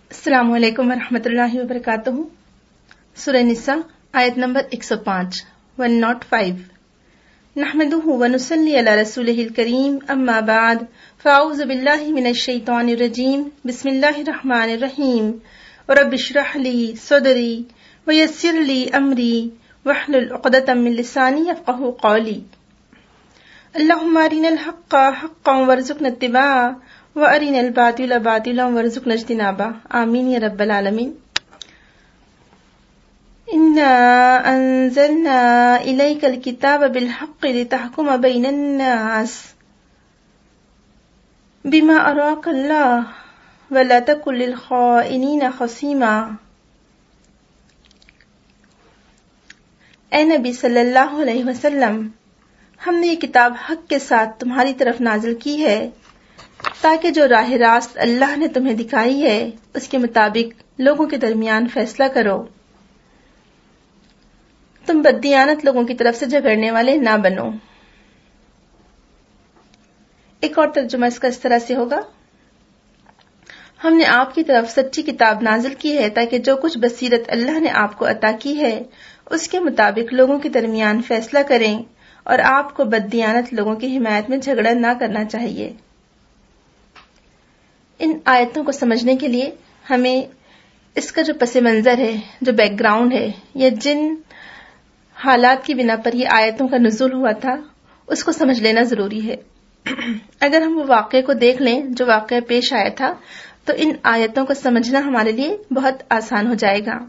السلام علیکم ورحمۃ اللہ وبرکاتہ۔ سورہ نساء آیت نمبر 105 105 نحمده ونصلی علی رسولہ الکریم اما بعد فاعوذ باللہ من الشیطان الرجیم بسم اللہ الرحمن الرحیم رب اشرح لی صدری ویسر لی امری واحلل عقدۃ من لسانی یفقہوا قولی اللہم ارنا الحق حقا وارزقنا اتباعہ وارنا الباطل باطلا وارزقنا اجتنابہ، آمین یا رب العالمین۔ انا انزلنا الیک الکتاب بالحق لتحکم بین الناس بما اراک اللہ ولا تکن للخائنین خصیما۔ اے نبی صلی اللہ علیہ وسلم، ہم نے یہ کتاب حق کے ساتھ تمہاری طرف نازل کی ہے تاکہ جو راہ راست اللہ نے تمہیں دکھائی ہے اس کے مطابق لوگوں کے درمیان فیصلہ کرو، تم بددیانت لوگوں کی طرف سے جھگڑنے والے نہ بنو۔ ایک اور ترجمہ اس کا اس طرح سے ہوگا، ہم نے آپ کی طرف سچی کتاب نازل کی ہے تاکہ جو کچھ بصیرت اللہ نے آپ کو عطا کی ہے اس کے مطابق لوگوں کے درمیان فیصلہ کریں، اور آپ کو بددیانت لوگوں کی حمایت میں جھگڑا نہ کرنا چاہیے۔ ان آیتوں کو سمجھنے کے لیے ہمیں اس کا جو پس منظر ہے، جو بیک گراؤنڈ ہے، یا جن حالات کی بنا پر یہ آیتوں کا نزول ہوا تھا اس کو سمجھ لینا ضروری ہے۔ اگر ہم وہ واقعے کو دیکھ لیں جو واقعہ پیش آیا تھا تو ان آیتوں کو سمجھنا ہمارے لیے بہت آسان ہو جائے گا۔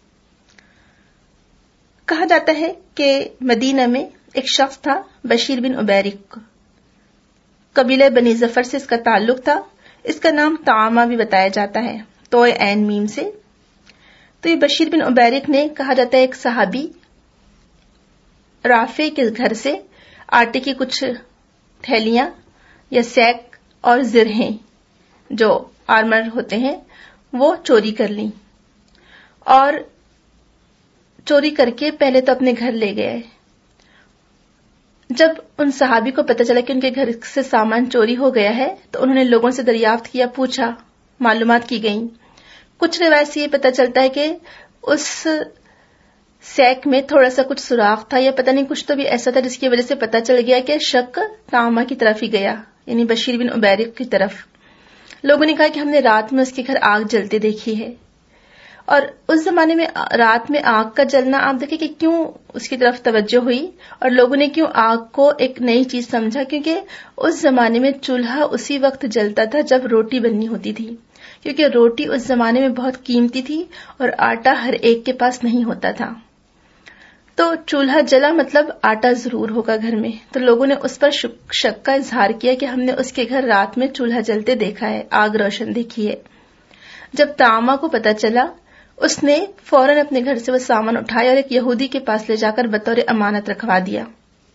کہا جاتا ہے کہ مدینہ میں ایک شخص تھا، بشیر بن عبیرق، قبیلہ بنی ظفر سے اس کا تعلق تھا۔ اس کا نام طعامہ بھی بتایا جاتا ہے، تو عین میم سے۔ تو یہ بشیر بن عبیرق نے، کہا جاتا ہے، ایک صحابی رافع کے گھر سے آٹے کی کچھ تھیلیاں یا سیک اور زرہیں جو آرمر ہوتے ہیں وہ چوری کر لیں، اور چوری کر کے پہلے تو اپنے گھر لے گئے۔ جب ان صحابی کو پتہ چلا کہ ان کے گھر سے سامان چوری ہو گیا ہے تو انہوں نے لوگوں سے دریافت کیا، پوچھا، معلومات کی گئیں۔ کچھ روایت سے یہ پتہ چلتا ہے کہ اس سیک میں تھوڑا سا کچھ سوراخ تھا، یا پتہ نہیں کچھ تو بھی ایسا تھا جس کی وجہ سے پتہ چل گیا کہ شک طعامہ کی طرف ہی گیا، یعنی بشیر بن عبیرق کی طرف۔ لوگوں نے کہا کہ ہم نے رات میں اس کے گھر آگ جلتے دیکھی ہے، اور اس زمانے میں رات میں آگ کا جلنا، آپ دیکھیں کہ کیوں اس کی طرف توجہ ہوئی اور لوگوں نے کیوں آگ کو ایک نئی چیز سمجھا، کیونکہ اس زمانے میں چولہا اسی وقت جلتا تھا جب روٹی بننی ہوتی تھی، کیونکہ روٹی اس زمانے میں بہت قیمتی تھی اور آٹا ہر ایک کے پاس نہیں ہوتا تھا۔ تو چولہا جلا مطلب آٹا ضرور ہوگا گھر میں، تو لوگوں نے اس پر شک کا اظہار کیا کہ ہم نے اس کے گھر رات میں چولہا جلتے دیکھا ہے، آگ روشن دیکھی ہے۔ جب طعامہ کو پتہ چلا، اس نے فوراً اپنے گھر سے وہ سامان اٹھایا اور ایک یہودی کے پاس لے جا کر بطور امانت رکھوا دیا،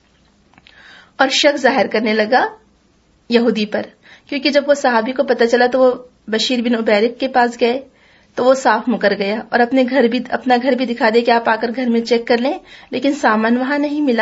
اور شک ظاہر کرنے لگا یہودی پر، کیونکہ جب وہ صحابی کو پتہ چلا تو وہ بشیر بن عبیرق کے پاس گئے تو وہ صاف مکر گیا اور اپنا گھر بھی دکھا دے کہ آپ آ کر گھر میں چیک کر لیں، لیکن سامان وہاں نہیں ملا۔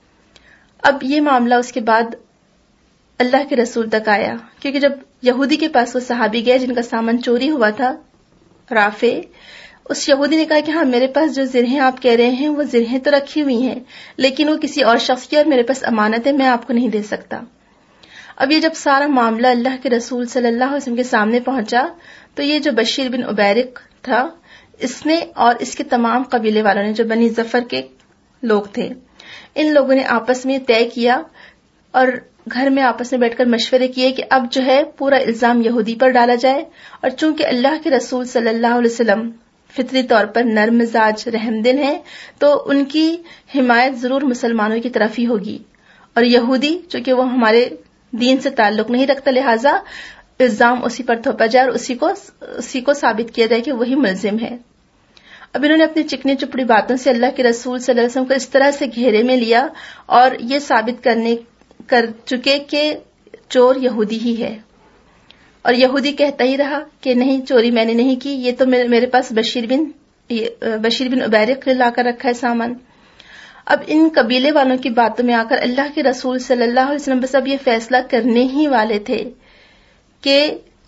اب یہ معاملہ اس کے بعد اللہ کے رسول تک آیا، کیونکہ جب یہودی کے پاس وہ صحابی گئے جن کا سامان چوری ہوا تھا، رافع، اس یہودی نے کہا کہ ہاں، میرے پاس جو زرہیں آپ کہہ رہے ہیں وہ زرہیں تو رکھی ہوئی ہیں، لیکن وہ کسی اور شخص کی اور میرے پاس امانت ہے، میں آپ کو نہیں دے سکتا۔ اب یہ جب سارا معاملہ اللہ کے رسول صلی اللہ علیہ وسلم کے سامنے پہنچا تو یہ جو بشیر بن عبیرق تھا، اس نے اور اس کے تمام قبیلے والوں نے جو بنی ظفر کے لوگ تھے، ان لوگوں نے آپس میں طے کیا اور گھر میں آپس میں بیٹھ کر مشورے کیے کہ اب جو ہے پورا الزام یہودی پر ڈالا جائے، اور چونکہ اللہ کے رسول صلی اللہ علیہ وسلم فطری طور پر نرم مزاج، رحم دل ہیں، تو ان کی حمایت ضرور مسلمانوں کی طرف ہی ہوگی، اور یہودی چونکہ وہ ہمارے دین سے تعلق نہیں رکھتا، لہٰذا الزام اسی پر تھوپا جائے اور اسی کو ثابت کیا جائے کہ وہی ملزم ہے۔ اب انہوں نے اپنی چکنی چپڑی باتوں سے اللہ کے رسول صلی اللہ علیہ وسلم کو اس طرح سے گھیرے میں لیا اور یہ ثابت کر چکے کہ چور یہودی ہی ہے، اور یہودی کہتا ہی رہا کہ نہیں، چوری میں نے نہیں کی، یہ تو میرے پاس بشیر بن عبیرق لا کر رکھا ہے سامان۔ اب ان قبیلے والوں کی باتوں میں آ کر اللہ کے رسول صلی اللہ علیہ وسلم بس اب یہ فیصلہ کرنے ہی والے تھے کہ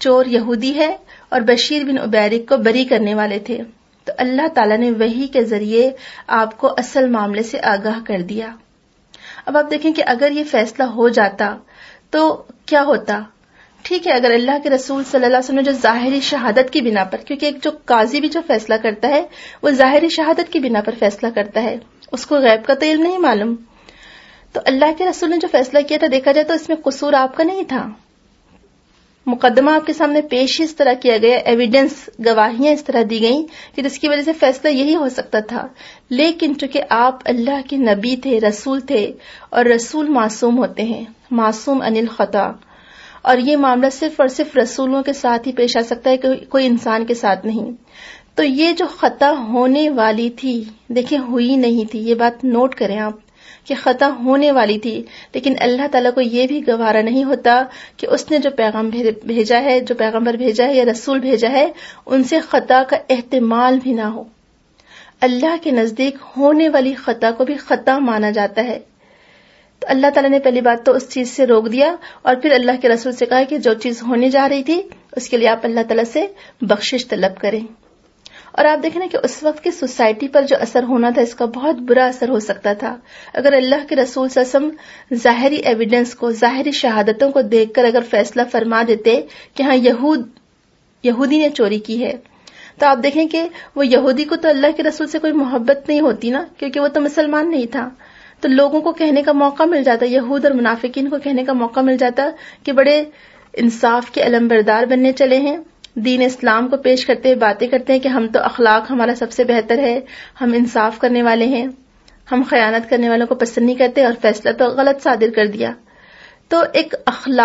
چور یہودی ہے اور بشیر بن عبیرک کو بری کرنے والے تھے. تو اللہ تعالیٰ نے وحی کے ذریعے آپ کو اصل معاملے سے آگاہ کر دیا. اب آپ دیکھیں کہ اگر یہ فیصلہ ہو جاتا تو کیا ہوتا. ٹھیک ہے، اگر اللہ کے رسول صلی اللہ علیہ وسلم نے جو ظاہری شہادت کی بنا پر، کیونکہ ایک جو قاضی بھی جو فیصلہ کرتا ہے وہ ظاہری شہادت کی بنا پر فیصلہ کرتا ہے، اس کو غیب کا تو علم نہیں معلوم. تو اللہ کے رسول نے جو فیصلہ کیا تھا، دیکھا جائے تو اس میں قصور آپ کا نہیں تھا. مقدمہ آپ کے سامنے پیش ہی اس طرح کیا گیا، ایویڈنس گواہیاں اس طرح دی گئیں کہ جس کی وجہ سے فیصلہ یہی ہو سکتا تھا. لیکن چونکہ آپ اللہ کے نبی تھے، رسول تھے، اور رسول معصوم ہوتے ہیں، معصوم عن الخطا، اور یہ معاملہ صرف اور صرف رسولوں کے ساتھ ہی پیش آ سکتا ہے، کوئی انسان کے ساتھ نہیں. تو یہ جو خطا ہونے والی تھی، دیکھیں ہوئی نہیں تھی، یہ بات نوٹ کریں آپ کہ خطا ہونے والی تھی، لیکن اللہ تعالیٰ کو یہ بھی گوارا نہیں ہوتا کہ اس نے جو پیغام بھیجا ہے، جو پیغمبر بھیجا ہے یا رسول بھیجا ہے، ان سے خطا کا احتمال بھی نہ ہو. اللہ کے نزدیک ہونے والی خطا کو بھی خطا مانا جاتا ہے. تو اللہ تعالیٰ نے پہلی بات تو اس چیز سے روک دیا، اور پھر اللہ کے رسول سے کہا کہ جو چیز ہونے جا رہی تھی اس کے لیے آپ اللہ تعالیٰ سے بخشش طلب کریں. اور آپ دیکھیں نا کہ اس وقت کی سوسائٹی پر جو اثر ہونا تھا، اس کا بہت برا اثر ہو سکتا تھا. اگر اللہ کے رسول صلی اللہ علیہ وسلم ظاہری ایویڈنس کو، ظاہری شہادتوں کو دیکھ کر اگر فیصلہ فرما دیتے کہ ہاں یہودی نے چوری کی ہے، تو آپ دیکھیں کہ وہ یہودی کو تو اللہ کے رسول سے کوئی محبت نہیں ہوتی نا، کیونکہ وہ تو مسلمان نہیں تھا. تو لوگوں کو کہنے کا موقع مل جاتا، یہود اور منافقین کو کہنے کا موقع مل جاتا کہ بڑے انصاف کے علمبردار بننے چلے ہیں، دین اسلام کو پیش کرتے ہیں، باتیں کرتے ہیں کہ ہم تو اخلاق ہمارا سب سے بہتر ہے، ہم انصاف کرنے والے ہیں، ہم خیانت کرنے والوں کو پسند نہیں کرتے، اور فیصلہ تو غلط صادر کر دیا. تو ایک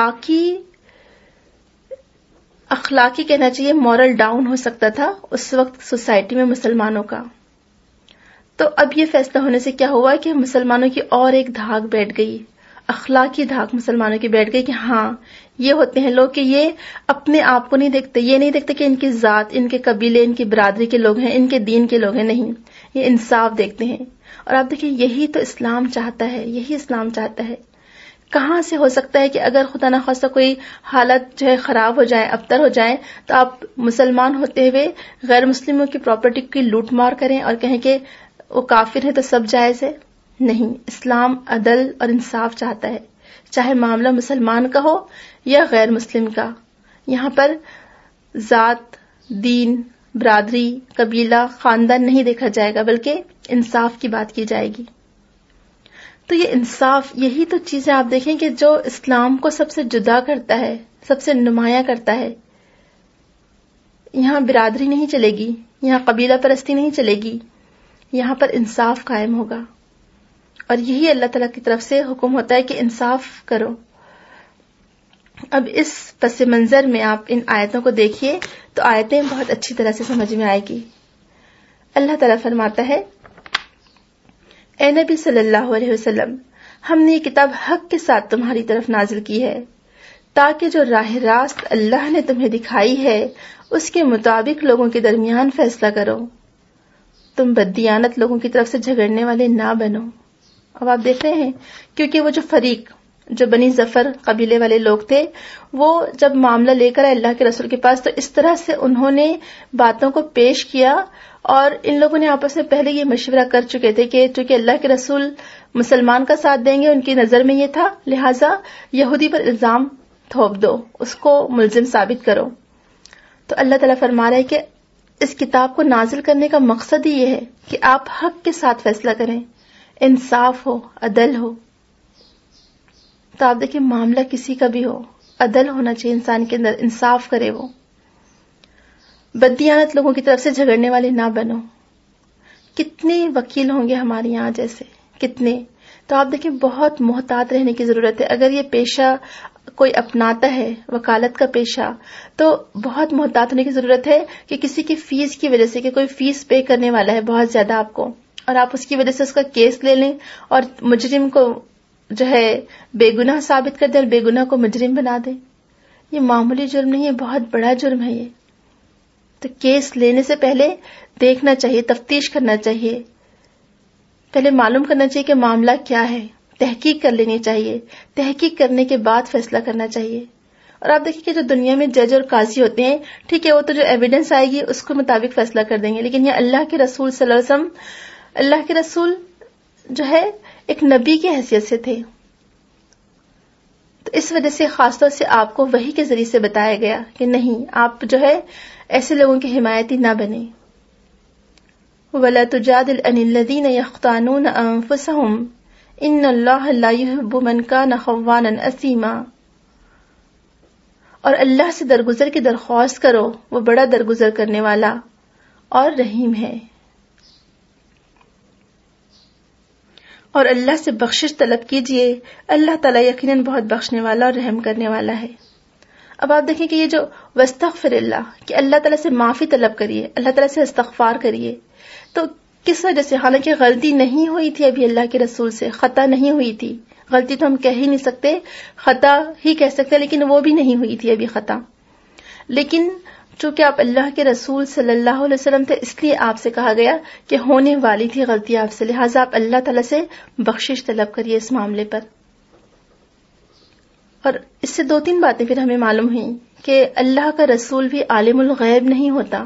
اخلاقی کہنا چاہیے مورل ڈاؤن ہو سکتا تھا اس وقت سوسائٹی میں مسلمانوں کا. تو اب یہ فیصلہ ہونے سے کیا ہوا کہ مسلمانوں کی اور ایک دھاگ بیٹھ گئی، اخلاقی دھاگ مسلمانوں کی بیٹھ گئی کہ ہاں یہ ہوتے ہیں لوگ کہ یہ اپنے آپ کو نہیں دیکھتے، یہ نہیں دیکھتے کہ ان کی ذات، ان کے قبیلے، ان کی برادری کے لوگ ہیں، ان کے دین کے لوگ ہیں، نہیں، یہ انصاف دیکھتے ہیں. اور آپ دیکھیں یہی تو اسلام چاہتا ہے، یہی اسلام چاہتا ہے. کہاں سے ہو سکتا ہے کہ اگر خدا نخواستہ کوئی حالت جو ہے خراب ہو جائے، ابتر ہو جائے، تو آپ مسلمان ہوتے ہوئے غیر مسلموں کی پراپرٹی کی لوٹ مار کریں اور کہیں کہ وہ کافر ہے تو سب جائز ہے؟ نہیں، اسلام عدل اور انصاف چاہتا ہے، چاہے معاملہ مسلمان کا ہو یا غیر مسلم کا. یہاں پر ذات، دین، برادری، قبیلہ، خاندان نہیں دیکھا جائے گا، بلکہ انصاف کی بات کی جائے گی. تو یہ انصاف، یہی تو چیزیں آپ دیکھیں کہ جو اسلام کو سب سے جدا کرتا ہے، سب سے نمایاں کرتا ہے. یہاں برادری نہیں چلے گی، یہاں قبیلہ پرستی نہیں چلے گی، یہاں پر انصاف قائم ہوگا. اور یہی اللہ تعالیٰ کی طرف سے حکم ہوتا ہے کہ انصاف کرو. اب اس پس منظر میں آپ ان آیتوں کو دیکھیے تو آیتیں بہت اچھی طرح سے سمجھ میں آئے گی. اللہ تعالیٰ فرماتا ہے، اے نبی صلی اللہ علیہ وسلم، ہم نے یہ کتاب حق کے ساتھ تمہاری طرف نازل کی ہے تاکہ جو راہ راست اللہ نے تمہیں دکھائی ہے اس کے مطابق لوگوں کے درمیان فیصلہ کرو، تم بددیانت لوگوں کی طرف سے جھگڑنے والے نہ بنو. اب آپ دیکھ رہے ہیں کیونکہ وہ جو فریق، جو بنی ظفر قبیلے والے لوگ تھے، وہ جب معاملہ لے کر آئے اللہ کے رسول کے پاس تو اس طرح سے انہوں نے باتوں کو پیش کیا، اور ان لوگوں نے آپس میں پہلے یہ مشورہ کر چکے تھے کہ چونکہ اللہ کے رسول مسلمان کا ساتھ دیں گے، ان کی نظر میں یہ تھا، لہٰذا یہودی پر الزام تھوپ دو، اس کو ملزم ثابت کرو. تو اللہ تعالیٰ فرما رہا ہے کہ اس کتاب کو نازل کرنے کا مقصد ہی یہ ہے کہ آپ حق کے ساتھ فیصلہ کریں، انصاف ہو، عدل ہو. تو آپ دیکھیں معاملہ کسی کا بھی ہو، عدل ہونا چاہیے انسان کے اندر، انصاف کرے وہ. بددیانت لوگوں کی طرف سے جھگڑنے والے نہ بنو. کتنے وکیل ہوں گے ہمارے یہاں جیسے، کتنے. تو آپ دیکھیں بہت محتاط رہنے کی ضرورت ہے. اگر یہ پیشہ کوئی اپناتا ہے، وکالت کا پیشہ، تو بہت محتاط ہونے کی ضرورت ہے کہ کسی کی فیس کی وجہ سے، کہ کوئی فیس پے کرنے والا ہے بہت زیادہ آپ کو، اور آپ اس کی وجہ سے اس کا کیس لے لیں اور مجرم کو جو ہے بے گناہ ثابت کر دیں اور بے گناہ کو مجرم بنا دیں. یہ معمولی جرم نہیں ہے، بہت بڑا جرم ہے یہ. تو کیس لینے سے پہلے دیکھنا چاہیے، تفتیش کرنا چاہیے، پہلے معلوم کرنا چاہیے کہ معاملہ کیا ہے، تحقیق کر لینی چاہیے، تحقیق کرنے کے بعد فیصلہ کرنا چاہیے. اور آپ دیکھیں کہ جو دنیا میں جج اور قاضی ہوتے ہیں، ٹھیک ہے وہ تو جو ایویڈنس آئے گی اس کے مطابق فیصلہ کر دیں گے، لیکن یہ اللہ کے رسول صلی اللہ علیہ وسلم، اللہ کے رسول جو ہے ایک نبی کی حیثیت سے تھے، تو اس وجہ سے خاص طور سے آپ کو وحی کے ذریعے سے بتایا گیا کہ نہیں، آپ جو ہے ایسے لوگوں کی حمایتی نہ بنیں. وَلَا تُجَادِلْ عَنِ الَّذِينَ يَخْتَانُونَ أَنفُسَهُمْ إِنَّ اللَّهَ لَا يُحِبُّ مَنْ كَانَ خَوَّانًا أَثِيمًا. اور اللہ سے درگزر کی درخواست کرو، وہ بڑا درگزر کرنے والا اور رحیم ہے. اور اللہ سے بخشش طلب کیجئے، اللہ تعالیٰ یقیناً بہت بخشنے والا اور رحم کرنے والا ہے. اب آپ دیکھیں کہ یہ جو واستغفر اللہ، کہ اللہ تعالیٰ سے معافی طلب کریے، اللہ تعالیٰ سے استغفار کریے، تو کس وجہ سے؟ حالانکہ غلطی نہیں ہوئی تھی ابھی اللہ کے رسول سے، خطا نہیں ہوئی تھی. غلطی تو ہم کہہ ہی نہیں سکتے، خطا ہی کہہ سکتے، لیکن وہ بھی نہیں ہوئی تھی ابھی خطا. لیکن چونکہ آپ اللہ کے رسول صلی اللہ علیہ وسلم تھے، اس لیے آپ سے کہا گیا کہ ہونے والی تھی غلطی آپ سے، لہٰذا آپ اللہ تعالیٰ سے بخشش طلب کریے اس معاملے پر. اور اس سے 2-3 باتیں پھر ہمیں معلوم ہوئیں کہ اللہ کا رسول بھی عالم الغیب نہیں ہوتا.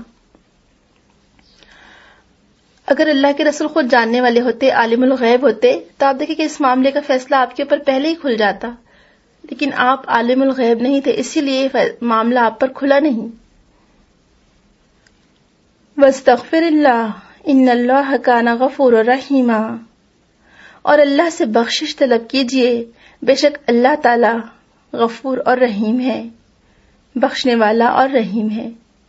اگر اللہ کے رسول خود جاننے والے ہوتے، عالم الغیب ہوتے، تو آپ دیکھیں کہ اس معاملے کا فیصلہ آپ کے اوپر پہلے ہی کھل جاتا، لیکن آپ عالم الغیب نہیں تھے، اسی لیے معاملہ آپ پر کھلا نہیں. وَاسْتَغْفِرِ اللَّهَ إِنَّ اللَّهَ كَانَ غَفُورًا رَحِيمًا. اور اللہ سے بخشش طلب کیجئے، بے شک اللہ تعالی غفور اور رحیم ہے، بخشنے والا اور رحیم ہے.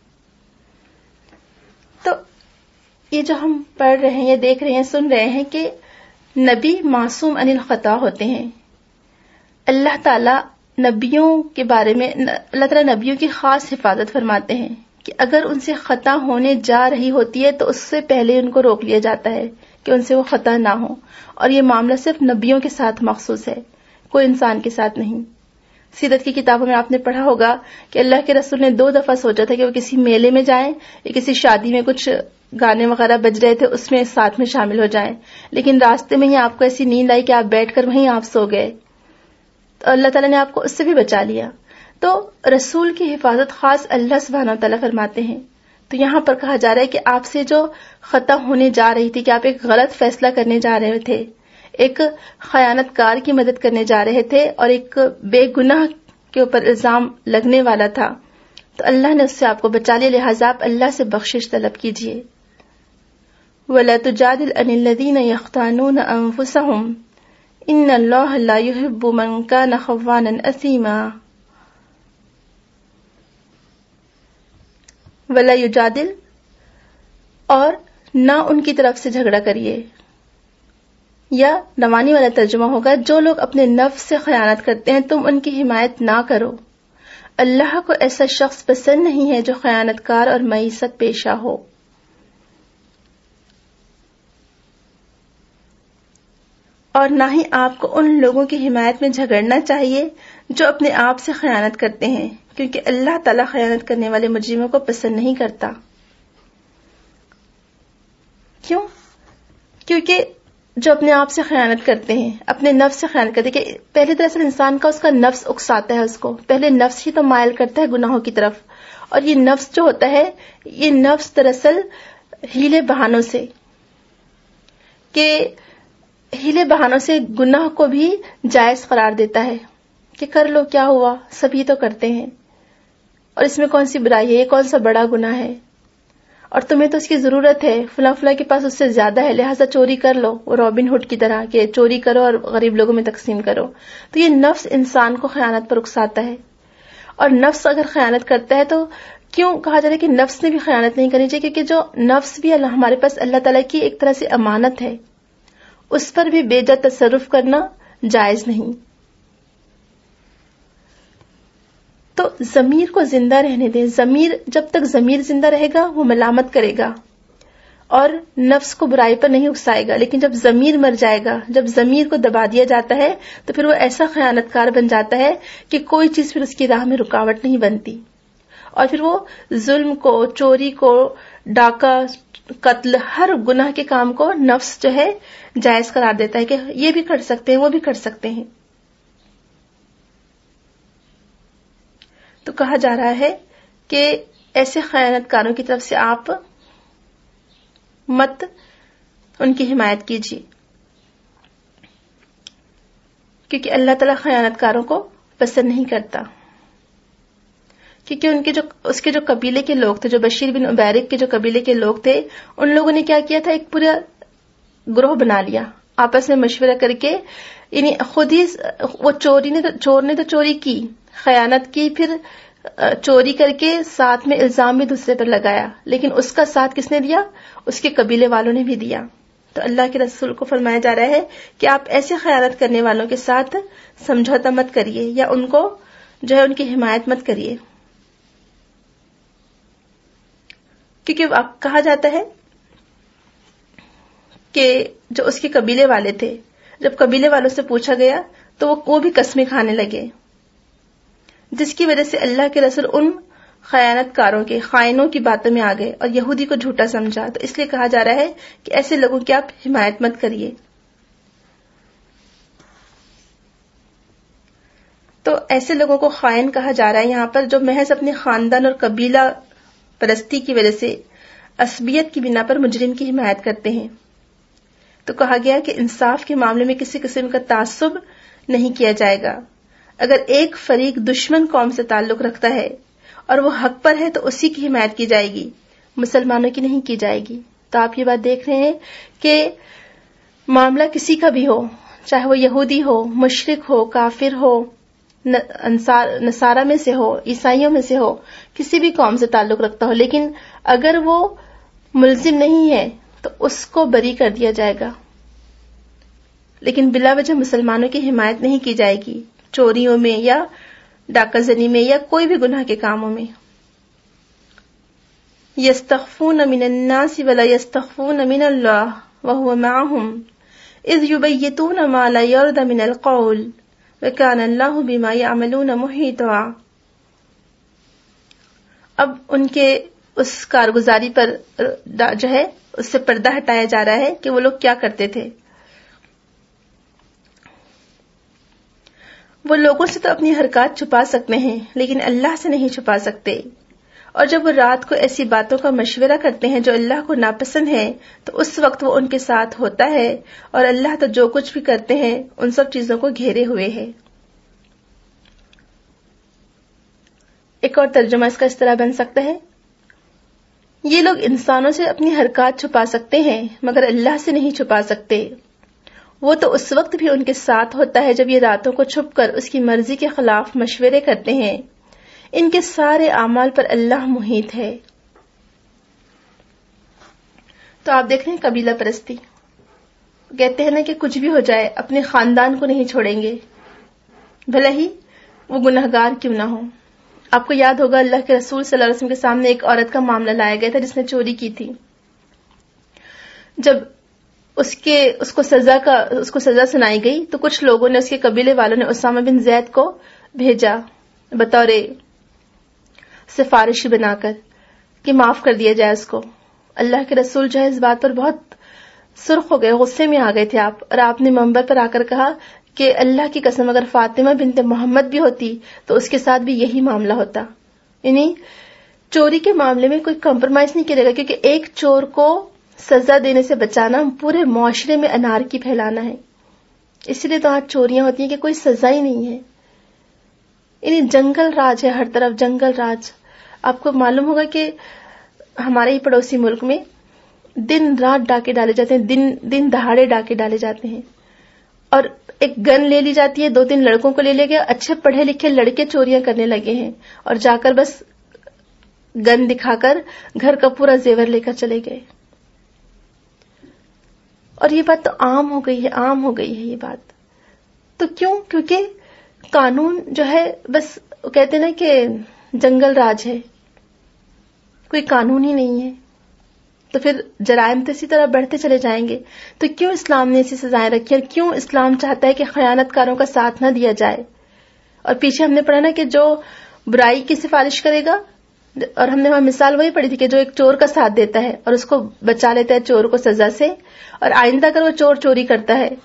تو یہ جو ہم پڑھ رہے ہیں، یہ دیکھ رہے ہیں، سن رہے ہیں کہ نبی معصوم عن الخطا ہوتے ہیں. اللہ تعالیٰ نبیوں کے بارے میں، اللہ تعالیٰ نبیوں کی خاص حفاظت فرماتے ہیں کہ اگر ان سے خطا ہونے جا رہی ہوتی ہے تو اس سے پہلے ان کو روک لیا جاتا ہے کہ ان سے وہ خطا نہ ہو. اور یہ معاملہ صرف نبیوں کے ساتھ مخصوص ہے، کوئی انسان کے ساتھ نہیں. سیرت کی کتابوں میں آپ نے پڑھا ہوگا کہ اللہ کے رسول نے 2 دفعہ سوچا تھا کہ وہ کسی میلے میں جائیں یا کسی شادی میں کچھ گانے وغیرہ بج رہے تھے، اس میں ساتھ میں شامل ہو جائیں، لیکن راستے میں ہی آپ کو ایسی نیند آئی کہ آپ بیٹھ کر وہیں آپ سو گئے، تو اللہ تعالیٰ نے آپ کو اس سے بھی بچا لیا. تو رسول کی حفاظت خاص اللہ سبحانہ و تعالیٰ فرماتے ہیں. تو یہاں پر کہا جا رہا ہے کہ آپ سے جو خطا ہونے جا رہی تھی، کہ آپ ایک غلط فیصلہ کرنے جا رہے تھے، ایک خیانت کار کی مدد کرنے جا رہے تھے اور ایک بے گناہ کے اوپر الزام لگنے والا تھا، تو اللہ نے اس سے آپ کو بچا لیا، لہٰذا آپ اللہ سے بخشش طلب کیجیے. وَلَا تُجَادِلْ عَنِ الَّذِينَ يَخْتَانُونَ أَنفُسَهُمْ إِنَّ اللَّهَ لَا يُحِبُّ مَنْ كَانَ خَوَّانًا أَثِيمًا. وَلَا يُجَادِلْ، اور نہ ان کی طرف سے جھگڑا کریے، یا روانی والا ترجمہ ہوگا جو لوگ اپنے نفس سے خیانت کرتے ہیں تم ان کی حمایت نہ کرو. اللہ کو ایسا شخص پسند نہیں ہے جو خیانت کار اور معیست پیشہ ہو. اور نہ ہی آپ کو ان لوگوں کی حمایت میں جھگڑنا چاہیے جو اپنے آپ سے خیانت کرتے ہیں، کیونکہ اللہ تعالیٰ خیانت کرنے والے مجرموں کو پسند نہیں کرتا. کیوں؟ کیونکہ جو اپنے آپ سے خیانت کرتے ہیں، اپنے نفس سے خیانت کرتے ہیں، کہ پہلے دراصل انسان کا اس کا نفس اکساتا ہے، اس کو پہلے نفس ہی تو مائل کرتا ہے گناہوں کی طرف. اور یہ نفس جو ہوتا ہے، یہ نفس دراصل ہیلے بہانوں سے، کہ ہیلے بہانوں سے گناہ کو بھی جائز قرار دیتا ہے کہ کر لو، کیا ہوا، سبھی تو کرتے ہیں، اور اس میں کون سی برائی ہے، یہ کون سا بڑا گناہ ہے، اور تمہیں تو اس کی ضرورت ہے، فلاں فلاں کے پاس اس سے زیادہ ہے، لہٰذا چوری کر لو، وہ رابن ہوڈ کی طرح کہ چوری کرو اور غریب لوگوں میں تقسیم کرو. تو یہ نفس انسان کو خیانت پر اکساتا ہے. اور نفس اگر خیانت کرتا ہے تو کیوں کہا جا رہا ہے کہ نفس نے بھی خیانت نہیں کرنی چاہیے، کیونکہ جو نفس بھی ہمارے پاس اللہ تعالیٰ کی ایک طرح سے امانت ہے، اس پر بھی بے جا تصرف کرنا جائز نہیں. تو ضمیر کو زندہ رہنے دیں. ضمیر جب تک ضمیر زندہ رہے گا وہ ملامت کرے گا اور نفس کو برائی پر نہیں اکسائے گا، لیکن جب ضمیر مر جائے گا، جب ضمیر کو دبا دیا جاتا ہے تو پھر وہ ایسا خیانت کار بن جاتا ہے کہ کوئی چیز پھر اس کی راہ میں رکاوٹ نہیں بنتی، اور پھر وہ ظلم کو، چوری کو، ڈاکہ، قتل، ہر گناہ کے کام کو نفس جو ہے جائز قرار دیتا ہے کہ یہ بھی کر سکتے ہیں، وہ بھی کر سکتے ہیں. تو کہا جا رہا ہے کہ ایسے خیانت کاروں کی طرف سے آپ مت ان کی حمایت کیجیے، کیونکہ اللہ تعالیٰ خیانت کاروں کو پسند نہیں کرتا. کیونکہ اس کے جو قبیلے کے لوگ تھے، جو بشیر بن عبیرک کے جو قبیلے کے لوگ تھے، ان لوگوں نے کیا کیا تھا، ایک پورا گروہ بنا لیا، آپس میں مشورہ کر کے، یعنی خود ہی وہ چور نے تو چوری کی، خیانت کی، پھر چوری کر کے ساتھ میں الزام بھی دوسرے پر لگایا، لیکن اس کا ساتھ کس نے دیا؟ اس کے قبیلے والوں نے بھی دیا. تو اللہ کے رسول کو فرمایا جا رہا ہے کہ آپ ایسے خیانت کرنے والوں کے ساتھ سمجھوتا مت کریے، یا ان کو جو ہے ان کی حمایت مت کریے، کیونکہ کہا جاتا ہے کہ جو اس کے قبیلے والے تھے، جب قبیلے والوں سے پوچھا گیا تو وہ بھی قسمیں کھانے لگے، جس کی وجہ سے اللہ کے رسول ان خیانت کاروں کے، خائنوں کی باتوں میں آ گئے اور یہودی کو جھوٹا سمجھا. تو اس لیے کہا جا رہا ہے کہ ایسے لوگوں کی آپ حمایت مت کریے. تو ایسے لوگوں کو خائن کہا جا رہا ہے یہاں پر، جو محض اپنے خاندان اور قبیلہ پرستی کی وجہ سے عصبیت کی بنا پر مجرم کی حمایت کرتے ہیں. تو کہا گیا کہ انصاف کے معاملے میں کسی قسم کا تعصب نہیں کیا جائے گا. اگر ایک فریق دشمن قوم سے تعلق رکھتا ہے اور وہ حق پر ہے تو اسی کی حمایت کی جائے گی، مسلمانوں کی نہیں کی جائے گی. تو آپ یہ بات دیکھ رہے ہیں کہ معاملہ کسی کا بھی ہو، چاہے وہ یہودی ہو، مشرک ہو، کافر ہو، نصارہ میں سے ہو، عیسائیوں میں سے ہو، کسی بھی قوم سے تعلق رکھتا ہو، لیکن اگر وہ ملزم نہیں ہے تو اس کو بری کر دیا جائے گا، لیکن بلا وجہ مسلمانوں کی حمایت نہیں کی جائے گی، چوریوں میں یا ڈاکہ زنی میں یا کوئی بھی گناہ کے کاموں میں. یستخفون من الناس ولا یستخفون من اللہ وهو معهم اذ یبیتون ما لا یرضى من القول وکان اللہ بما یعملون محیطا. اب ان کے اس کارگزاری پر جو ہے اس سے پردہ ہٹایا جا رہا ہے کہ وہ لوگ کیا کرتے تھے. وہ لوگوں سے تو اپنی حرکات چھپا سکتے ہیں لیکن اللہ سے نہیں چھپا سکتے، اور جب وہ رات کو ایسی باتوں کا مشورہ کرتے ہیں جو اللہ کو ناپسند ہے تو اس وقت وہ ان کے ساتھ ہوتا ہے، اور اللہ تو جو کچھ بھی کرتے ہیں ان سب چیزوں کو گھیرے ہوئے ہے. ایک اور ترجمہ اس کا اس طرح بن سکتا ہے، یہ لوگ انسانوں سے اپنی حرکات چھپا سکتے ہیں مگر اللہ سے نہیں چھپا سکتے. وہ تو اس وقت بھی ان کے ساتھ ہوتا ہے جب یہ راتوں کو چھپ کر اس کی مرضی کے خلاف مشورے کرتے ہیں. ان کے سارے اعمال پر اللہ محیط ہے. تو آپ دیکھ رہے ہیں قبیلہ پرستی، کہتے ہیں نا کہ کچھ بھی ہو جائے اپنے خاندان کو نہیں چھوڑیں گے، بھلے ہی وہ گناہگار کیوں نہ ہو. آپ کو یاد ہوگا اللہ کے رسول صلی اللہ علیہ وسلم کے سامنے ایک عورت کا معاملہ لایا گیا تھا جس نے چوری کی تھی. جب اس کو سزا سنائی گئی تو کچھ لوگوں نے، اس کے قبیلے والوں نے اسامہ بن زید کو بھیجا بطور سفارشی بنا کر کہ معاف کر دیا جائے اس کو. اللہ کے رسول جو ہے اس بات پر بہت سرخ ہو گئے، غصے میں آ گئے تھے آپ، اور آپ نے منبر پر آ کر کہا کہ اللہ کی قسم اگر فاطمہ بنت محمد بھی ہوتی تو اس کے ساتھ بھی یہی معاملہ ہوتا. یعنی چوری کے معاملے میں کوئی کمپرومائز نہیں کرے گا، کیونکہ ایک چور کو سزا دینے سے بچانا پورے معاشرے میں انارکی پھیلانا ہے. اسی لیے تو آج چوریاں ہوتی ہیں کہ کوئی سزا ہی نہیں ہے. یعنی جنگل راج ہے، ہر طرف جنگل راج. آپ کو معلوم ہوگا کہ ہمارے ہی پڑوسی ملک میں دن رات ڈاکے ڈالے جاتے ہیں، دن دہاڑے ڈاکے ڈالے جاتے ہیں، اور ایک گن لے لی جاتی ہے، 2-3 لڑکوں کو لے لیا گیا، اچھے پڑھے لکھے لڑکے چوریاں کرنے لگے ہیں اور جا کر بس گن دکھا کر گھر کا پورا زیور لے کر چلے گئے. اور یہ بات تو عام ہو گئی ہے یہ بات. تو کیوں؟ کیونکہ قانون جو ہے بس کہتے نا کہ جنگل راج ہے، کوئی قانون ہی نہیں ہے، تو پھر جرائم تو اسی طرح بڑھتے چلے جائیں گے. تو کیوں اسلام نے ایسی سزائیں رکھی، اور کیوں اسلام چاہتا ہے کہ خیانت کاروں کا ساتھ نہ دیا جائے. اور پیچھے ہم نے پڑھا نا کہ جو برائی کی سفارش کرے گا، اور ہم نے وہاں مثال وہی پڑھی تھی کہ جو ایک چور کا ساتھ دیتا ہے اور اس کو بچا لیتا ہے چور کو سزا سے، اور آئندہ اگر وہ چور چوری کرتا ہے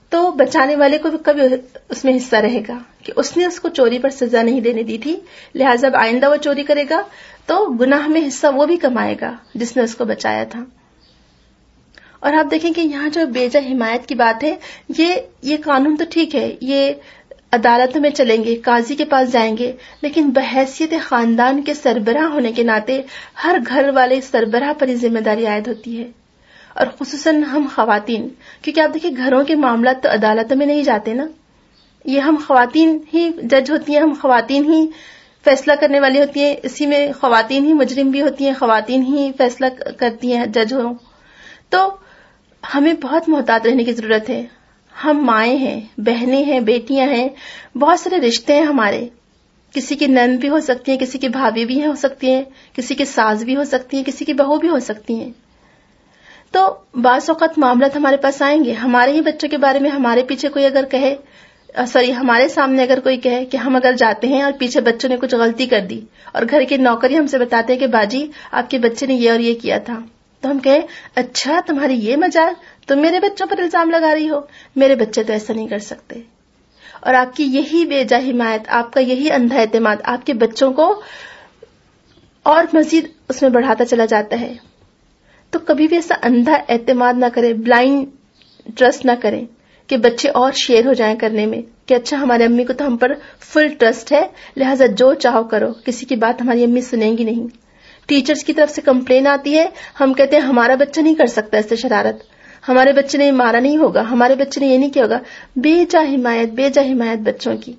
تو بچانے والے کو بھی کبھی اس میں حصہ رہے گا کہ اس نے اس کو چوری پر سزا نہیں دینے دی تھی، لہٰذا اب آئندہ وہ چوری کرے گا تو گناہ میں حصہ وہ بھی کمائے گا جس نے اس کو بچایا تھا۔ اور آپ دیکھیں کہ یہاں جو بیجا حمایت کی بات ہے، یہ قانون تو ٹھیک ہے، یہ عدالتوں میں چلیں گے، قاضی کے پاس جائیں گے، لیکن بحیثیت خاندان کے سربراہ ہونے کے ناطے ہر گھر والے سربراہ پر یہ ذمہ داری عائد ہوتی ہے، اور خصوصاً ہم خواتین، کیونکہ آپ دیکھیں گھروں کے معاملات تو عدالتوں میں نہیں جاتے نا، یہ ہم خواتین ہی جج ہوتی ہیں، ہم خواتین ہی فیصلہ کرنے والی ہوتی ہیں، اسی میں خواتین ہی مجرم بھی ہوتی ہیں، خواتین ہی فیصلہ کرتی ہیں جج ہوں، تو ہمیں بہت محتاط رہنے کی ضرورت ہے۔ ہم مائیں ہیں، بہنیں ہیں، بیٹیاں ہیں، بہت سارے رشتے ہیں ہمارے، کسی کی نند بھی ہو سکتی ہیں، کسی کی بھابھی بھی ہو سکتی ہیں، کسی کی ساس بھی ہو سکتی ہیں، کسی کی بہو بھی ہو سکتی ہیں۔ تو بعض اوقات معاملات ہمارے پاس آئیں گے، ہمارے ہی بچوں کے بارے میں ہمارے پیچھے کوئی اگر کہے، ہمارے سامنے اگر کوئی کہے کہ ہم اگر جاتے ہیں اور پیچھے بچوں نے کچھ غلطی کر دی اور گھر کے نوکر ہم سے بتاتے ہیں کہ باجی آپ کے بچے نے یہ اور یہ کیا تھا، تو ہم کہیں اچھا تمہاری یہ مجال، تم میرے بچوں پر الزام لگا رہی ہو، میرے بچے تو ایسا نہیں کر سکتے۔ اور آپ کی یہی بے جا حمایت، آپ کا یہی اندھا اعتماد آپ کے بچوں کو اور مزید اس میں بڑھاتا چلا جاتا ہے۔ تو کبھی بھی ایسا اندھا اعتماد نہ کریں، بلائنڈ ٹرسٹ نہ کریں کہ بچے اور شیر ہو جائیں کرنے میں کہ اچھا ہماری امی کو تو ہم پر فل ٹرسٹ ہے، لہٰذا جو چاہو کرو، کسی کی بات ہماری امی سنیں گی نہیں۔ ٹیچرز کی طرف سے کمپلین آتی ہے، ہم کہتے ہیں ہمارا بچہ نہیں کر سکتا ایسے شرارت، ہمارے بچے نے مارا نہیں ہوگا، ہمارے بچے نے یہ نہیں کیا ہوگا۔ بے جا حمایت بچوں کی۔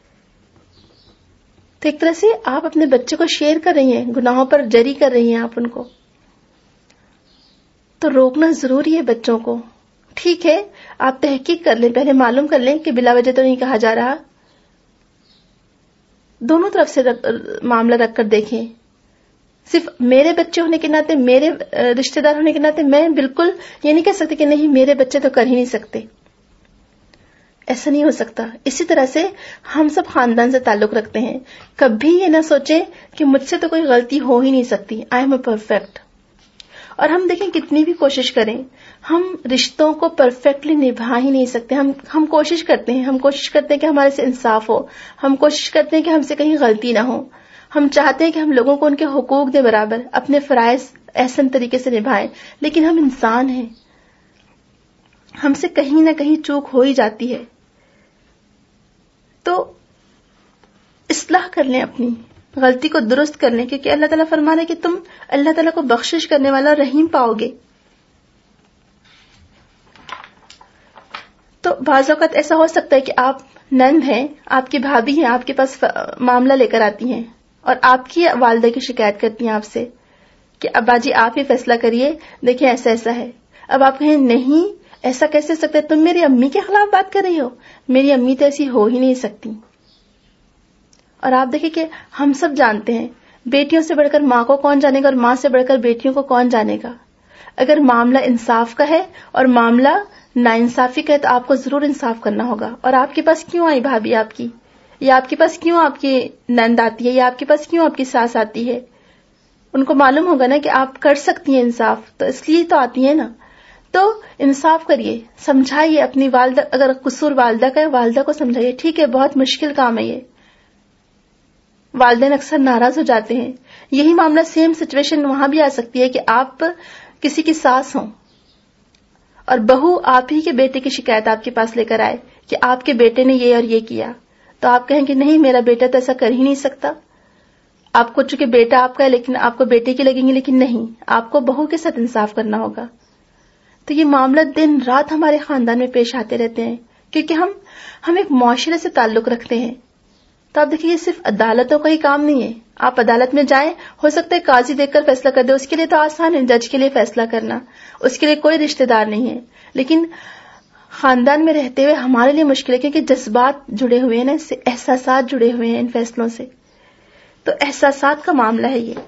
تو ایک طرح سے آپ اپنے بچے کو شیئر کر رہی ہیں، گناہوں پر جری کر رہی ہیں آپ ان کو، تو روکنا ضروری ہے بچوں کو۔ ٹھیک ہے آپ تحقیق کر لیں، پہلے معلوم کر لیں کہ بلا وجہ تو نہیں کہا جا رہا، دونوں طرف سے معاملہ رکھ کر دیکھیں۔ صرف میرے بچے ہونے کے ناطے، میرے رشتہ دار ہونے کے ناطے میں بالکل یہ نہیں کہہ سکتی کہ نہیں میرے بچے تو کر ہی نہیں سکتے، ایسا نہیں ہو سکتا۔ اسی طرح سے ہم سب خاندان سے تعلق رکھتے ہیں، کبھی یہ نہ سوچیں کہ مجھ سے تو کوئی غلطی ہو ہی نہیں سکتی، آئی ایم اے پرفیکٹ۔ اور ہم دیکھیں کتنی بھی کوشش کریں، ہم رشتوں کو پرفیکٹلی نبھا ہی نہیں سکتے۔ ہم کوشش کرتے ہیں کہ ہمارے سے انصاف ہو، ہم کوشش کرتے ہیں کہ ہم سے کہیں غلطی نہ ہو، ہم چاہتے ہیں کہ ہم لوگوں کو ان کے حقوق دے برابر، اپنے فرائض احسن طریقے سے نبھائیں، لیکن ہم انسان ہیں، ہم سے کہیں نہ کہیں چوک ہو ہی جاتی ہے۔ تو اصلاح کر لیں، اپنی غلطی کو درست کر لیں، کیونکہ اللہ تعالیٰ فرما رہے کہ تم اللہ تعالیٰ کو بخشش کرنے والا رحیم پاؤ گے۔ تو بعض اوقات ایسا ہو سکتا ہے کہ آپ نند ہیں، آپ کی بھابھی ہیں، آپ کے پاس معاملہ لے کر آتی ہیں اور آپ کی والدہ کی شکایت کرتی ہیں آپ سے کہ ابا جی آپ ہی فیصلہ کریے، دیکھیں ایسا ایسا ہے۔ اب آپ کہیں نہیں ایسا کیسے ہو سکتا ہے، تم میری امی کے خلاف بات کر رہی ہو، میری امی تو ایسی ہو ہی نہیں سکتی۔ اور آپ دیکھیں کہ ہم سب جانتے ہیں بیٹیوں سے بڑھ کر ماں کو کون جانے گا اور ماں سے بڑھ کر بیٹیوں کو کون جانے گا۔ اگر معاملہ انصاف کا ہے اور معاملہ ناانصافی کا ہے تو آپ کو ضرور انصاف کرنا ہوگا۔ اور آپ کے پاس کیوں آئی بھابھی آپ کی، یا آپ کے پاس کیوں آپ کی نند آتی ہے، یا آپ کے پاس کیوں آپ کی ساس آتی ہے، ان کو معلوم ہوگا نا کہ آپ کر سکتی ہیں انصاف، تو اس لیے تو آتی ہیں نا۔ تو انصاف کریے، سمجھائیے اپنی والدہ، اگر قصور والدہ کا ہے والدہ کو سمجھائیے، ٹھیک ہے بہت مشکل کام ہے یہ، والدین اکثر ناراض ہو جاتے ہیں۔ یہی معاملہ سیم سچویشن وہاں بھی آ سکتی ہے کہ آپ کسی کی ساس ہوں اور بہو آپ ہی کے بیٹے کی شکایت آپ کے پاس لے کر آئے کہ آپ کے بیٹے نے یہ اور یہ کیا، تو آپ کہیں کہ نہیں میرا بیٹا تو ایسا کر ہی نہیں سکتا۔ آپ کو چونکہ بیٹا آپ کا ہے لیکن آپ کو بیٹے کی لگیں گے، لیکن نہیں، آپ کو بہو کے ساتھ انصاف کرنا ہوگا۔ تو یہ معاملہ دن رات ہمارے خاندان میں پیش آتے رہتے ہیں، کیونکہ ہم ایک معاشرے سے تعلق رکھتے ہیں۔ تو آپ دیکھیے یہ صرف عدالتوں کا ہی کام نہیں ہے، آپ عدالت میں جائیں، ہو سکتا ہے قاضی دیکھ کر فیصلہ کر دے، اس کے لیے تو آسان ہے جج کے لیے فیصلہ کرنا، اس کے لیے کوئی رشتہ دار نہیں ہے، لیکن خاندان میں رہتے ہوئے ہمارے لیے مشکل ہے، کیونکہ جذبات جڑے ہوئے ہیں نا، اس سے احساسات جڑے ہوئے ہیں ان فیصلوں سے، تو احساسات کا معاملہ ہے یہ۔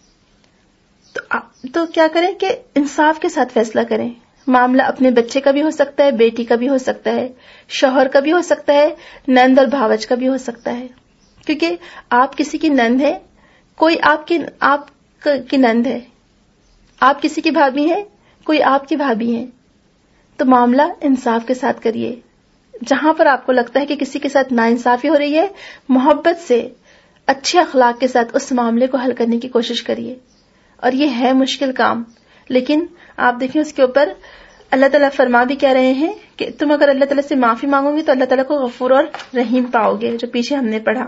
تو کیا کریں کہ انصاف کے ساتھ فیصلہ کریں۔ معاملہ اپنے بچے کا بھی ہو سکتا ہے، بیٹی کا بھی ہو سکتا ہے، شوہر کا بھی ہو سکتا ہے، نند اور بھاوج کا بھی ہو سکتا ہے، کیونکہ آپ کسی کی نند ہے، کوئی آپ کی نند ہے، آپ کسی کی بھابھی ہیں، کوئی آپ کی بھابھی ہیں، تو معاملہ انصاف کے ساتھ کریے. جہاں پر آپ کو لگتا ہے کہ کسی کے ساتھ ناانصافی ہو رہی ہے، محبت سے، اچھے اخلاق کے ساتھ اس معاملے کو حل کرنے کی کوشش کریے. اور یہ ہے مشکل کام، لیکن آپ دیکھیں اس کے اوپر اللہ تعالیٰ فرما بھی کہہ رہے ہیں کہ تم اگر اللہ تعالیٰ سے معافی مانگو گے تو اللہ تعالیٰ کو غفور اور رحیم پاؤ گے، جو پیچھے ہم نے پڑھا.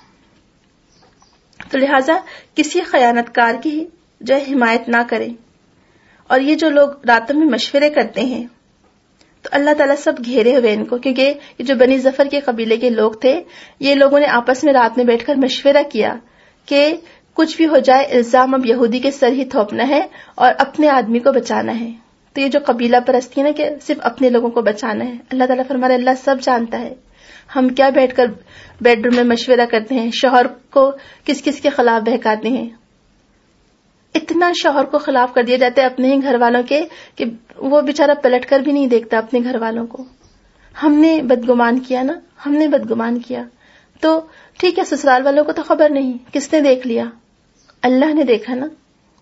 تو لہٰذا کسی خیانت کار کی جو ہے حمایت نہ کریں. اور یہ جو لوگ راتوں میں مشورے کرتے ہیں تو اللہ تعالیٰ سب گھیرے ہوئے ان کو، کیونکہ یہ جو بنی ظفر کے قبیلے کے لوگ تھے، یہ لوگوں نے آپس میں رات میں بیٹھ کر مشورہ کیا کہ کچھ بھی ہو جائے الزام اب یہودی کے سر ہی تھوپنا ہے اور اپنے آدمی کو بچانا ہے. تو یہ جو قبیلہ پرستی ہے نا کہ صرف اپنے لوگوں کو بچانا ہے، اللہ تعالیٰ فرما رہے اللہ سب جانتا ہے. ہم کیا بیٹھ کر بیڈ روم میں مشورہ کرتے ہیں، شوہر کو کس کس کے خلاف بہکاتے ہیں. اتنا شوہر کو خلاف کر دیا جاتا ہے اپنے ہی گھر والوں کے کہ وہ بیچارہ پلٹ کر بھی نہیں دیکھتا اپنے گھر والوں کو. ہم نے بدگمان کیا نا، ہم نے بدگمان کیا تو ٹھیک ہے، سسرال والوں کو تو خبر نہیں، کس نے دیکھ لیا؟ اللہ نے دیکھا نا.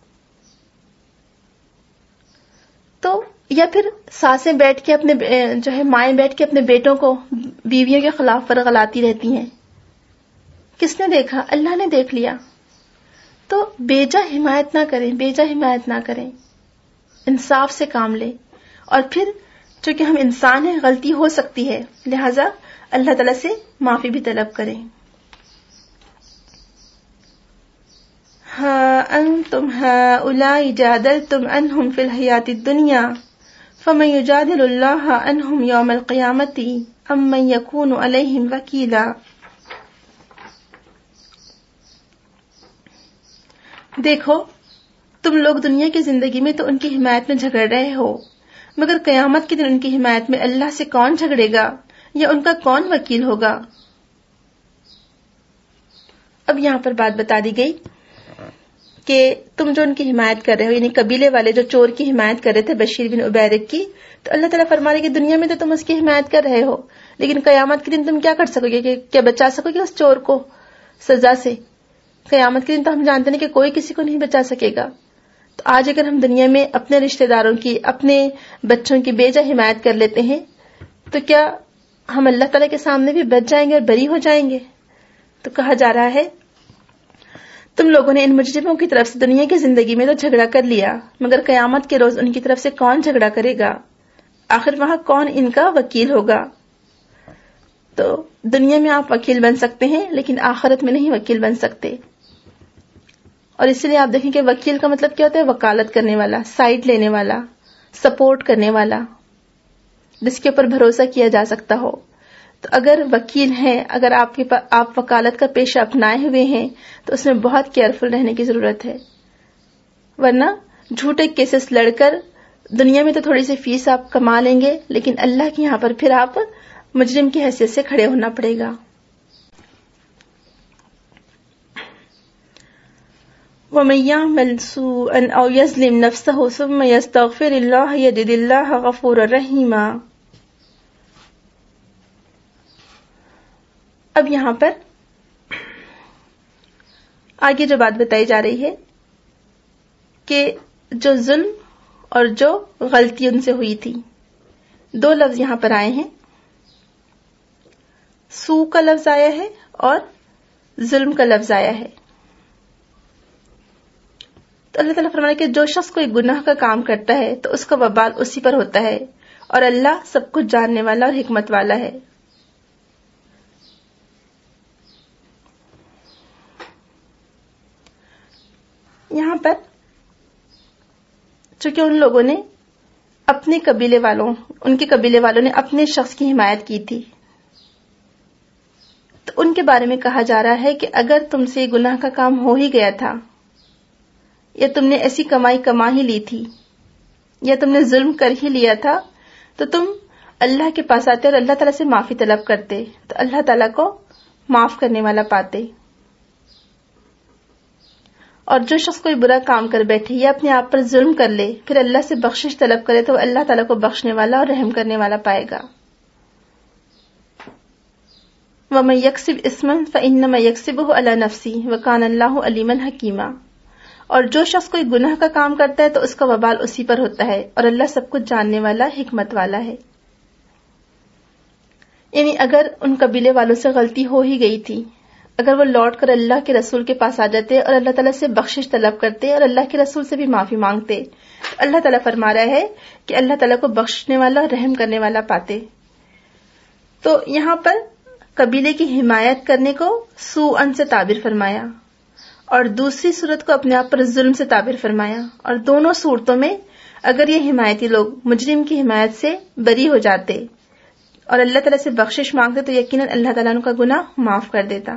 تو یا پھر ساسیں بیٹھ کے اپنے جو ہے مائیں بیٹھ کے اپنے بیٹوں کو بیویوں کے خلاف ورغلاتی رہتی ہیں، کس نے دیکھا؟ اللہ نے دیکھ لیا. تو بیجا حمایت نہ کریں، بیجا حمایت نہ کریں، انصاف سے کام لیں. اور پھر چونکہ ہم انسان ہیں، غلطی ہو سکتی ہے، لہذا اللہ تعالیٰ سے معافی بھی طلب کریں. ہاں انتم ہؤلاء جادلتم عنہم فی الحیاۃ الدنیا فمن یجادل اللہ عنہم یوم القیامۃ ام من یکون علیہم وکیلا. دیکھو تم لوگ دنیا کی زندگی میں تو ان کی حمایت میں جھگڑ رہے ہو، مگر قیامت کے دن ان کی حمایت میں اللہ سے کون جھگڑے گا یا ان کا کون وکیل ہوگا؟ اب یہاں پر بات بتا دی گئی کہ تم جو ان کی حمایت کر رہے ہو، یعنی قبیلے والے جو چور کی حمایت کر رہے تھے بشیر بن عبیرک کی، تو اللہ تعالیٰ فرما رہے کہ دنیا میں تو تم اس کی حمایت کر رہے ہو، لیکن قیامت کے دن تم کیا کر سکو گے؟ کہ کیا بچا سکو گے اس چور کو سزا سے؟ قیامت کے دن تو ہم جانتے ہیں کہ کوئی کسی کو نہیں بچا سکے گا. تو آج اگر ہم دنیا میں اپنے رشتہ داروں کی، اپنے بچوں کی بیجا حمایت کر لیتے ہیں تو کیا ہم اللہ تعالیٰ کے سامنے بھی بچ جائیں گے اور بری ہو جائیں گے؟ تو کہا جا رہا ہے تم لوگوں نے ان مجرموں کی طرف سے دنیا کی زندگی میں تو جھگڑا کر لیا، مگر قیامت کے روز ان کی طرف سے کون جھگڑا کرے گا؟ آخر وہاں کون ان کا وکیل ہوگا؟ تو دنیا میں آپ وکیل بن سکتے ہیں لیکن آخرت میں نہیں وکیل بن سکتے. اور اسی لیے آپ دیکھیں کہ وکیل کا مطلب کیا ہوتا ہے؟ وکالت کرنے والا، سائڈ لینے والا، سپورٹ کرنے والا، جس کے اوپر بھروسہ کیا جا سکتا ہو. تو اگر وکیل ہیں، اگر آپ وکالت کا پیشہ اپنائے ہوئے ہیں تو اس میں بہت کیئرفل رہنے کی ضرورت ہے، ورنہ جھوٹے کیسز لڑ کر دنیا میں تو تھوڑی سی فیس آپ کما لیں گے، لیکن اللہ کے یہاں پر پھر آپ مجرم کی حیثیت سے کھڑے ہونا پڑے گا. وَمَن يَعْمَلْ سُوءًا أَوْ يَظْلِمْ نَفْسَهُ ثُمَّ يَسْتَغْفِرِ اللَّهَ يَجِدِ اللَّهَ غَفُورًا رَحِيمًا. اب یہاں پر آگے جو بات بتائی جا رہی ہے کہ جو ظلم اور جو غلطی ان سے ہوئی تھی، دو لفظ یہاں پر آئے ہیں، سو کا لفظ آیا ہے اور ظلم کا لفظ آیا ہے. تو اللہ تعالیٰ فرمایا کہ جو شخص کوئی گناہ کا کام کرتا ہے تو اس کا وبال اسی پر ہوتا ہے، اور اللہ سب کچھ جاننے والا اور حکمت والا ہے. یہاں پر چونکہ ان لوگوں نے اپنے قبیلے والوں، ان کے قبیلے والوں نے اپنے شخص کی حمایت کی تھی، تو ان کے بارے میں کہا جا رہا ہے کہ اگر تم سے گناہ کا کام ہو ہی گیا تھا، یا تم نے ایسی کمائی کما ہی لی تھی، یا تم نے ظلم کر ہی لیا تھا، تو تم اللہ کے پاس آتے اور اللہ تعالیٰ سے معافی طلب کرتے تو اللہ تعالیٰ کو معاف کرنے والا پاتے. اور جو شخص کوئی برا کام کر بیٹھے یا اپنے آپ پر ظلم کر لے پھر اللہ سے بخشش طلب کرے تو اللہ تعالیٰ کو بخشنے والا اور رحم کرنے والا پائے گا. وَمَن يَكْسِبْ إِثْمًا فَإِنَّمَا يَكْسِبُهُ عَلَى نَفْسِهِ وَكَانَ اللَّهُ عَلِيمًا حَكِيمًا. اور جو شخص کوئی گناہ کا کام کرتا ہے تو اس کا وبال اسی پر ہوتا ہے، اور اللہ سب کچھ جاننے والا، حکمت والا ہے۔ یعنی اگر ان قبیلے والوں سے غلطی ہو ہی گئی تھی، اگر وہ لوٹ کر اللہ کے رسول کے پاس آ جاتے اور اللہ تعالیٰ سے بخشش طلب کرتے اور اللہ کے رسول سے بھی معافی مانگتے، تو اللہ تعالیٰ فرما رہا ہے کہ اللہ تعالیٰ کو بخشنے والا اور رحم کرنے والا پاتے۔ تو یہاں پر قبیلے کی حمایت کرنے کو سوءن سے تعبیر فرمایا، اور دوسری صورت کو اپنے آپ پر ظلم سے تعبیر فرمایا، اور دونوں صورتوں میں اگر یہ حمایتی لوگ مجرم کی حمایت سے بری ہو جاتے اور اللہ تعالیٰ سے بخشش مانگتے تو یقیناً اللہ تعالیٰ ان کا گناہ معاف کر دیتا۔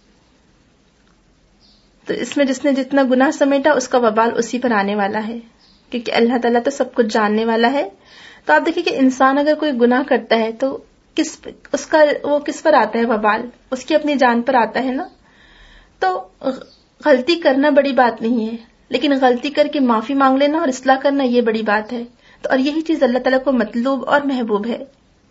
تو اس میں جس نے جتنا گناہ سمیٹا اس کا وبال اسی پر آنے والا ہے، کیونکہ اللہ تعالیٰ تو سب کچھ جاننے والا ہے۔ تو آپ دیکھیں کہ انسان اگر کوئی گناہ کرتا ہے تو وہ کس پر آتا ہے وبال؟ اس کی اپنی جان پر آتا ہے نا۔ تو غلطی کرنا بڑی بات نہیں ہے، لیکن غلطی کر کے معافی مانگ لینا اور اصلاح کرنا یہ بڑی بات ہے۔ تو اور یہی چیز اللہ تعالیٰ کو مطلوب اور محبوب ہے۔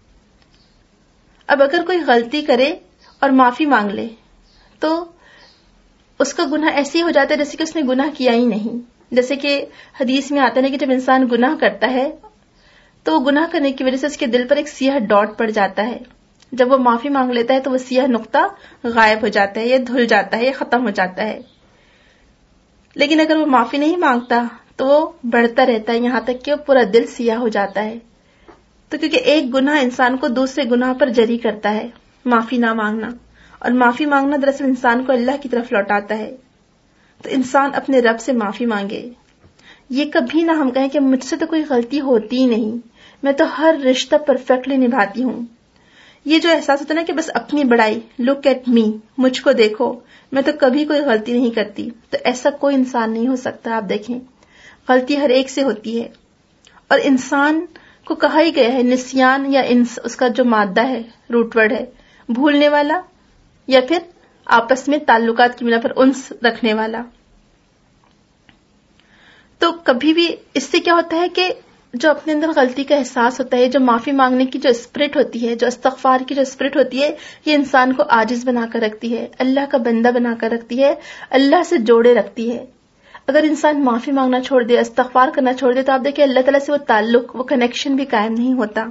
اب اگر کوئی غلطی کرے اور معافی مانگ لے تو اس کا گناہ ایسے ہی ہو جاتا ہے جیسے کہ اس نے گناہ کیا ہی نہیں۔ جیسے کہ حدیث میں آتا ہے کہ جب انسان گناہ کرتا ہے تو وہ گناہ کرنے کی وجہ سے اس کے دل پر ایک سیاہ ڈاٹ پڑ جاتا ہے، جب وہ معافی مانگ لیتا ہے تو وہ سیاہ نقطہ غائب ہو جاتا ہے، یہ دھل جاتا ہے، یہ ختم ہو جاتا ہے۔ لیکن اگر وہ معافی نہیں مانگتا تو وہ بڑھتا رہتا ہے یہاں تک کہ وہ پورا دل سیاہ ہو جاتا ہے۔ تو کیونکہ ایک گناہ انسان کو دوسرے گناہ پر جری کرتا ہے، معافی نہ مانگنا، اور معافی مانگنا دراصل انسان کو اللہ کی طرف لوٹاتا ہے۔ تو انسان اپنے رب سے معافی مانگے، یہ کبھی نہ ہم کہیں کہ مجھ سے تو کوئی غلطی ہوتی ہی نہیں، میں تو ہر رشتہ پرفیکٹلی نبھاتی ہوں۔ یہ جو احساس ہوتا ہے نا کہ بس اپنی بڑائی، لک ایٹ می، مجھ کو دیکھو، میں تو کبھی کوئی غلطی نہیں کرتی، تو ایسا کوئی انسان نہیں ہو سکتا۔ آپ دیکھیں غلطی ہر ایک سے ہوتی ہے، اور انسان کو کہا ہی گیا ہے نسیان یا اس کا جو مادہ ہے، روٹ ورڈ ہے، بھولنے والا یا پھر آپس میں تعلقات کی بنا پر انس رکھنے والا۔ تو کبھی بھی اس سے کیا ہوتا ہے کہ جو اپنے اندر غلطی کا احساس ہوتا ہے، جو معافی مانگنے کی جو اسپرٹ ہوتی ہے، جو استغفار کی جو اسپرٹ ہوتی ہے، یہ انسان کو عاجز بنا کر رکھتی ہے، اللہ کا بندہ بنا کر رکھتی ہے، اللہ سے جوڑے رکھتی ہے۔ اگر انسان معافی مانگنا چھوڑ دے، استغفار کرنا چھوڑ دے، تو آپ دیکھیں اللہ تعالیٰ سے وہ تعلق، وہ کنیکشن بھی قائم نہیں ہوتا۔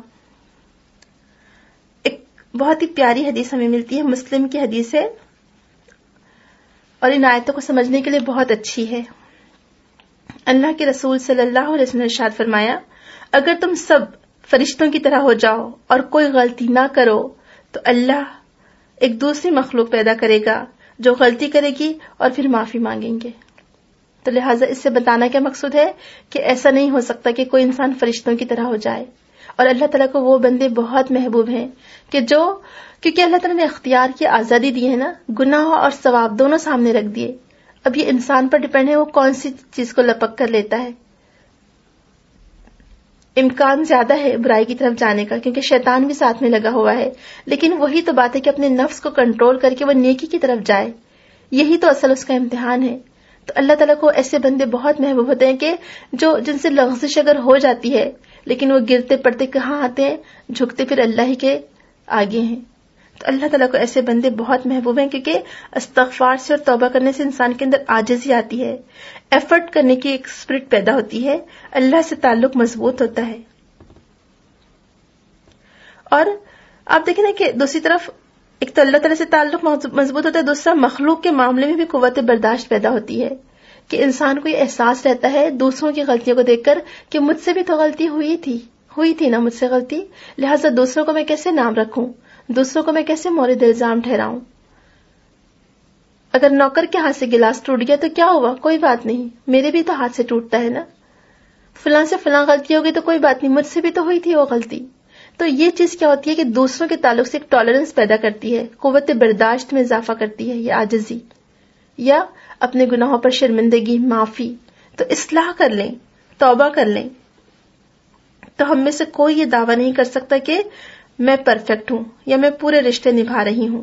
ایک بہت ہی پیاری حدیث ہمیں ملتی ہے، مسلم کی حدیث ہے، اور ان آیتوں کو سمجھنے کے لیے بہت اچھی ہے۔ اللہ کے رسول صلی اللہ علیہ وسلم نے ارشاد فرمایا، اگر تم سب فرشتوں کی طرح ہو جاؤ اور کوئی غلطی نہ کرو تو اللہ ایک دوسری مخلوق پیدا کرے گا جو غلطی کرے گی اور پھر معافی مانگیں گے۔ تو لہٰذا اس سے بتانا کیا مقصود ہے کہ ایسا نہیں ہو سکتا کہ کوئی انسان فرشتوں کی طرح ہو جائے، اور اللہ تعالیٰ کو وہ بندے بہت محبوب ہیں کہ کیونکہ اللہ تعالیٰ نے اختیار کی آزادی دی ہے نا، گناہ اور ثواب دونوں سامنے رکھ دیے۔ اب یہ انسان پر ڈیپینڈ ہے وہ کون سی چیز کو لپک کر لیتا ہے۔ امکان زیادہ ہے برائی کی طرف جانے کا کیونکہ شیطان بھی ساتھ میں لگا ہوا ہے، لیکن وہی تو بات ہے کہ اپنے نفس کو کنٹرول کر کے وہ نیکی کی طرف جائے، یہی تو اصل اس کا امتحان ہے۔ تو اللہ تعالیٰ کو ایسے بندے بہت محبوب ہوتے ہیں کہ جن سے لغزش اگر ہو جاتی ہے لیکن وہ گرتے پڑتے کہاں آتے ہیں، جھکتے پھر اللہ ہی کے آگے ہیں۔ تو اللہ تعالیٰ کو ایسے بندے بہت محبوب ہیں کیونکہ استغفار سے اور توبہ کرنے سے انسان کے اندر عاجزی آتی ہے، ایفرٹ کرنے کی ایک اسپرٹ پیدا ہوتی ہے، اللہ سے تعلق مضبوط ہوتا ہے۔ اور آپ دیکھیں نا کہ دوسری طرف ایک تو اللہ تعالیٰ سے تعلق مضبوط ہوتا ہے، دوسرا مخلوق کے معاملے میں بھی قوت برداشت پیدا ہوتی ہے کہ انسان کو یہ احساس رہتا ہے دوسروں کی غلطیوں کو دیکھ کر کہ مجھ سے بھی تو غلطی ہوئی تھی نا مجھ سے غلطی، لہٰذا دوسروں کو میں کیسے نام رکھوں، دوسروں کو میں کیسے مورد الزام ٹھہراؤں۔ اگر نوکر کے ہاتھ سے گلاس ٹوٹ گیا تو کیا ہوا، کوئی بات نہیں، میرے بھی تو ہاتھ سے ٹوٹتا ہے نا، فلاں سے فلاں غلطی ہو گئی تو کوئی بات نہیں، مجھ سے بھی تو ہوئی تھی وہ غلطی۔ تو یہ چیز کیا ہوتی ہے کہ دوسروں کے تعلق سے ایک ٹالرنس پیدا کرتی ہے، قوت برداشت میں اضافہ کرتی ہے، یہ عاجزی یا اپنے گناہوں پر شرمندگی، معافی۔ تو اصلاح کر لیں، توبہ کر لیں۔ تو ہم میں سے کوئی یہ دعویٰ نہیں کر سکتا کہ میں پرفیکٹ ہوں یا میں پورے رشتے نبھا رہی ہوں۔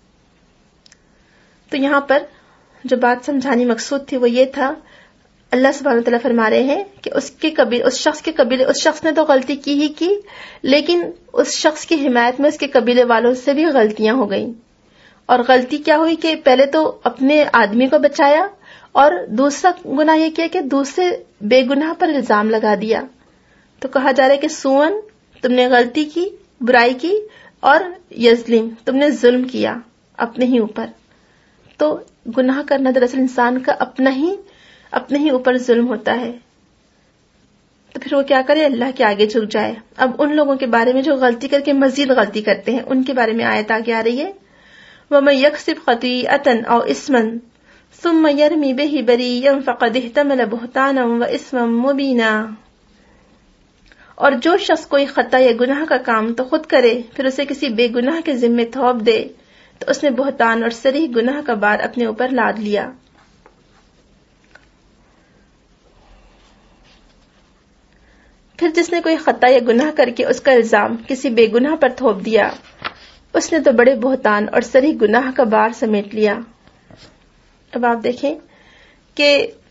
تو یہاں پر جو بات سمجھانی مقصود تھی وہ یہ تھا، اللہ سبحانہ وتعالیٰ فرما رہے ہیں کہ اس شخص نے تو غلطی کی ہی کی، لیکن اس شخص کی حمایت میں اس کے قبیلے والوں سے بھی غلطیاں ہو گئیں۔ اور غلطی کیا ہوئی کہ پہلے تو اپنے آدمی کو بچایا اور دوسرا گناہ یہ کیا کہ دوسرے بے گناہ پر الزام لگا دیا. تو کہا جا رہا ہے کہ سوئن تم نے غلطی کی, برائی کی, اور یظلم تم نے ظلم کیا اپنے ہی اوپر. تو گناہ کرنا دراصل انسان کا اپنے ہی اوپر ظلم ہوتا ہے. تو پھر وہ کیا کرے, اللہ کے آگے جھک جائے. اب ان لوگوں کے بارے میں جو غلطی کر کے مزید غلطی کرتے ہیں, ان کے بارے میں آیت آگے آ رہی ہے, وَمَن يَكْسِبْ خَطِيئَةً أَوْ إِثْمًا ثُمَّ يَرْمِ بِهِ بَرِيًّا فَقَدِ احْتَمَلَ بُهْتَانًا وَإِثْمًا مُبِينًا. اور جو شخص کوئی خطا یا گناہ کا کام تو خود کرے, پھر اسے کسی بے گناہ کے ذمے تھوپ دے, تو اس نے بہتان اور صریح گناہ کا بار اپنے اوپر لاد لیا. پھر جس نے کوئی خطا یا گناہ کر کے اس کا الزام کسی بے گناہ پر تھوپ دیا, اس نے تو بڑے بہتان اور صریح گناہ کا بار سمیٹ لیا. اب آپ دیکھیں کہ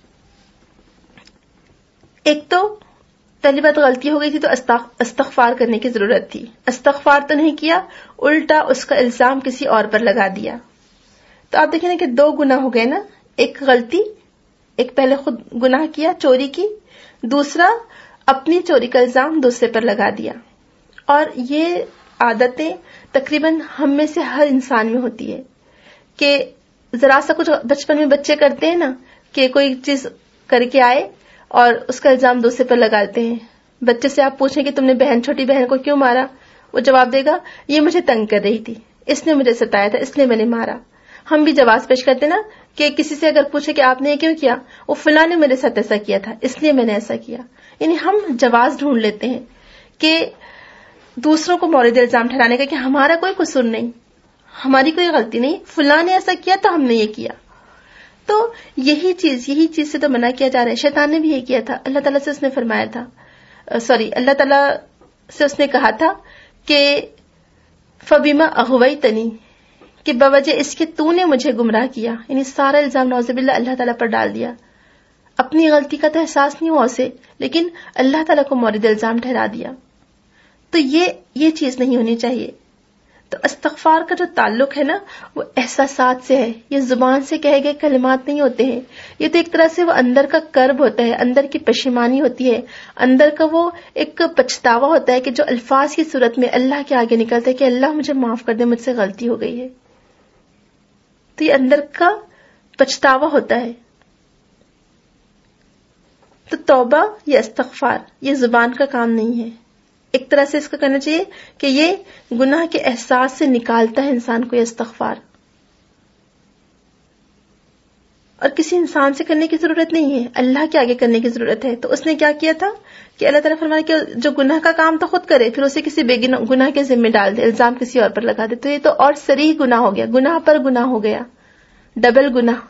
ایک تو پہلی بات غلطی ہو گئی تھی تو استغفار کرنے کی ضرورت تھی. استغفار تو نہیں کیا, الٹا اس کا الزام کسی اور پر لگا دیا. تو آپ دیکھیں نا کہ دو گناہ ہو گئے نا, ایک غلطی, ایک پہلے خود گناہ کیا, چوری کی, دوسرا اپنی چوری کا الزام دوسرے پر لگا دیا. اور یہ عادتیں تقریباً ہم میں سے ہر انسان میں ہوتی ہے کہ ذرا سا کچھ بچپن میں بچے کرتے ہیں نا, کہ کوئی چیز کر کے آئے اور اس کا الزام دوسرے پر لگاتے ہیں. بچے سے آپ پوچھیں کہ تم نے چھوٹی بہن کو کیوں مارا, وہ جواب دے گا یہ مجھے تنگ کر رہی تھی, اس نے مجھے ستایا تھا, اس لیے میں نے مارا. ہم بھی جواز پیش کرتے نا کہ کسی سے اگر پوچھے کہ آپ نے یہ کیوں کیا, وہ فلاں نے میرے ساتھ ایسا کیا تھا اس لیے میں نے ایسا کیا. یعنی ہم جواز ڈھونڈ لیتے ہیں کہ دوسروں کو مورد الزام ٹھہرانے کا کہ ہمارا کوئی قصور نہیں, ہماری کوئی غلطی نہیں, فلاں نے ایسا کیا تو ہم نے یہ کیا. تو یہی چیز سے تو منع کیا جا رہا ہے. شیطان نے بھی یہ کیا تھا. اللہ تعالیٰ سے اس نے فرمایا تھا, اللہ تعالیٰ سے اس نے کہا تھا کہ فَبِمَا أَغْوَيْتَنِي, کہ بوجہ اس کے تو نے مجھے گمراہ کیا. یعنی سارا الزام نعوذ باللہ اللہ تعالیٰ پر ڈال دیا. اپنی غلطی کا تو احساس نہیں ہوا اسے, لیکن اللہ تعالیٰ کو مورد الزام ٹھہرا دیا. تو یہ چیز نہیں ہونی چاہیے. تو استغفار کا جو تعلق ہے نا وہ احساسات سے ہے, یہ زبان سے کہے گئے کلمات نہیں ہوتے ہیں. یہ تو ایک طرح سے وہ اندر کا کرب ہوتا ہے, اندر کی پشیمانی ہوتی ہے, اندر کا وہ ایک پچھتاوا ہوتا ہے کہ جو الفاظ کی صورت میں اللہ کے آگے نکلتا ہے کہ اللہ مجھے معاف کر دے, مجھ سے غلطی ہو گئی ہے. تو یہ اندر کا پچھتاوا ہوتا ہے. تو توبہ یا استغفار یہ زبان کا کام نہیں ہے. ایک طرح سے اس کا کہنا چاہیے کہ یہ گناہ کے احساس سے نکالتا ہے انسان کو یہ استغفار, اور کسی انسان سے کرنے کی ضرورت نہیں ہے, اللہ کے آگے کرنے کی ضرورت ہے. تو اس نے کیا کیا تھا کہ اللہ تعالیٰ فرمایا کہ جو گناہ کا کام تو خود کرے, پھر اسے کسی بے گناہ کے ذمہ ڈال دے, الزام کسی اور پر لگا دے. تو یہ تو اور صریح گناہ ہو گیا, گناہ پر گناہ ہو گیا, ڈبل گناہ.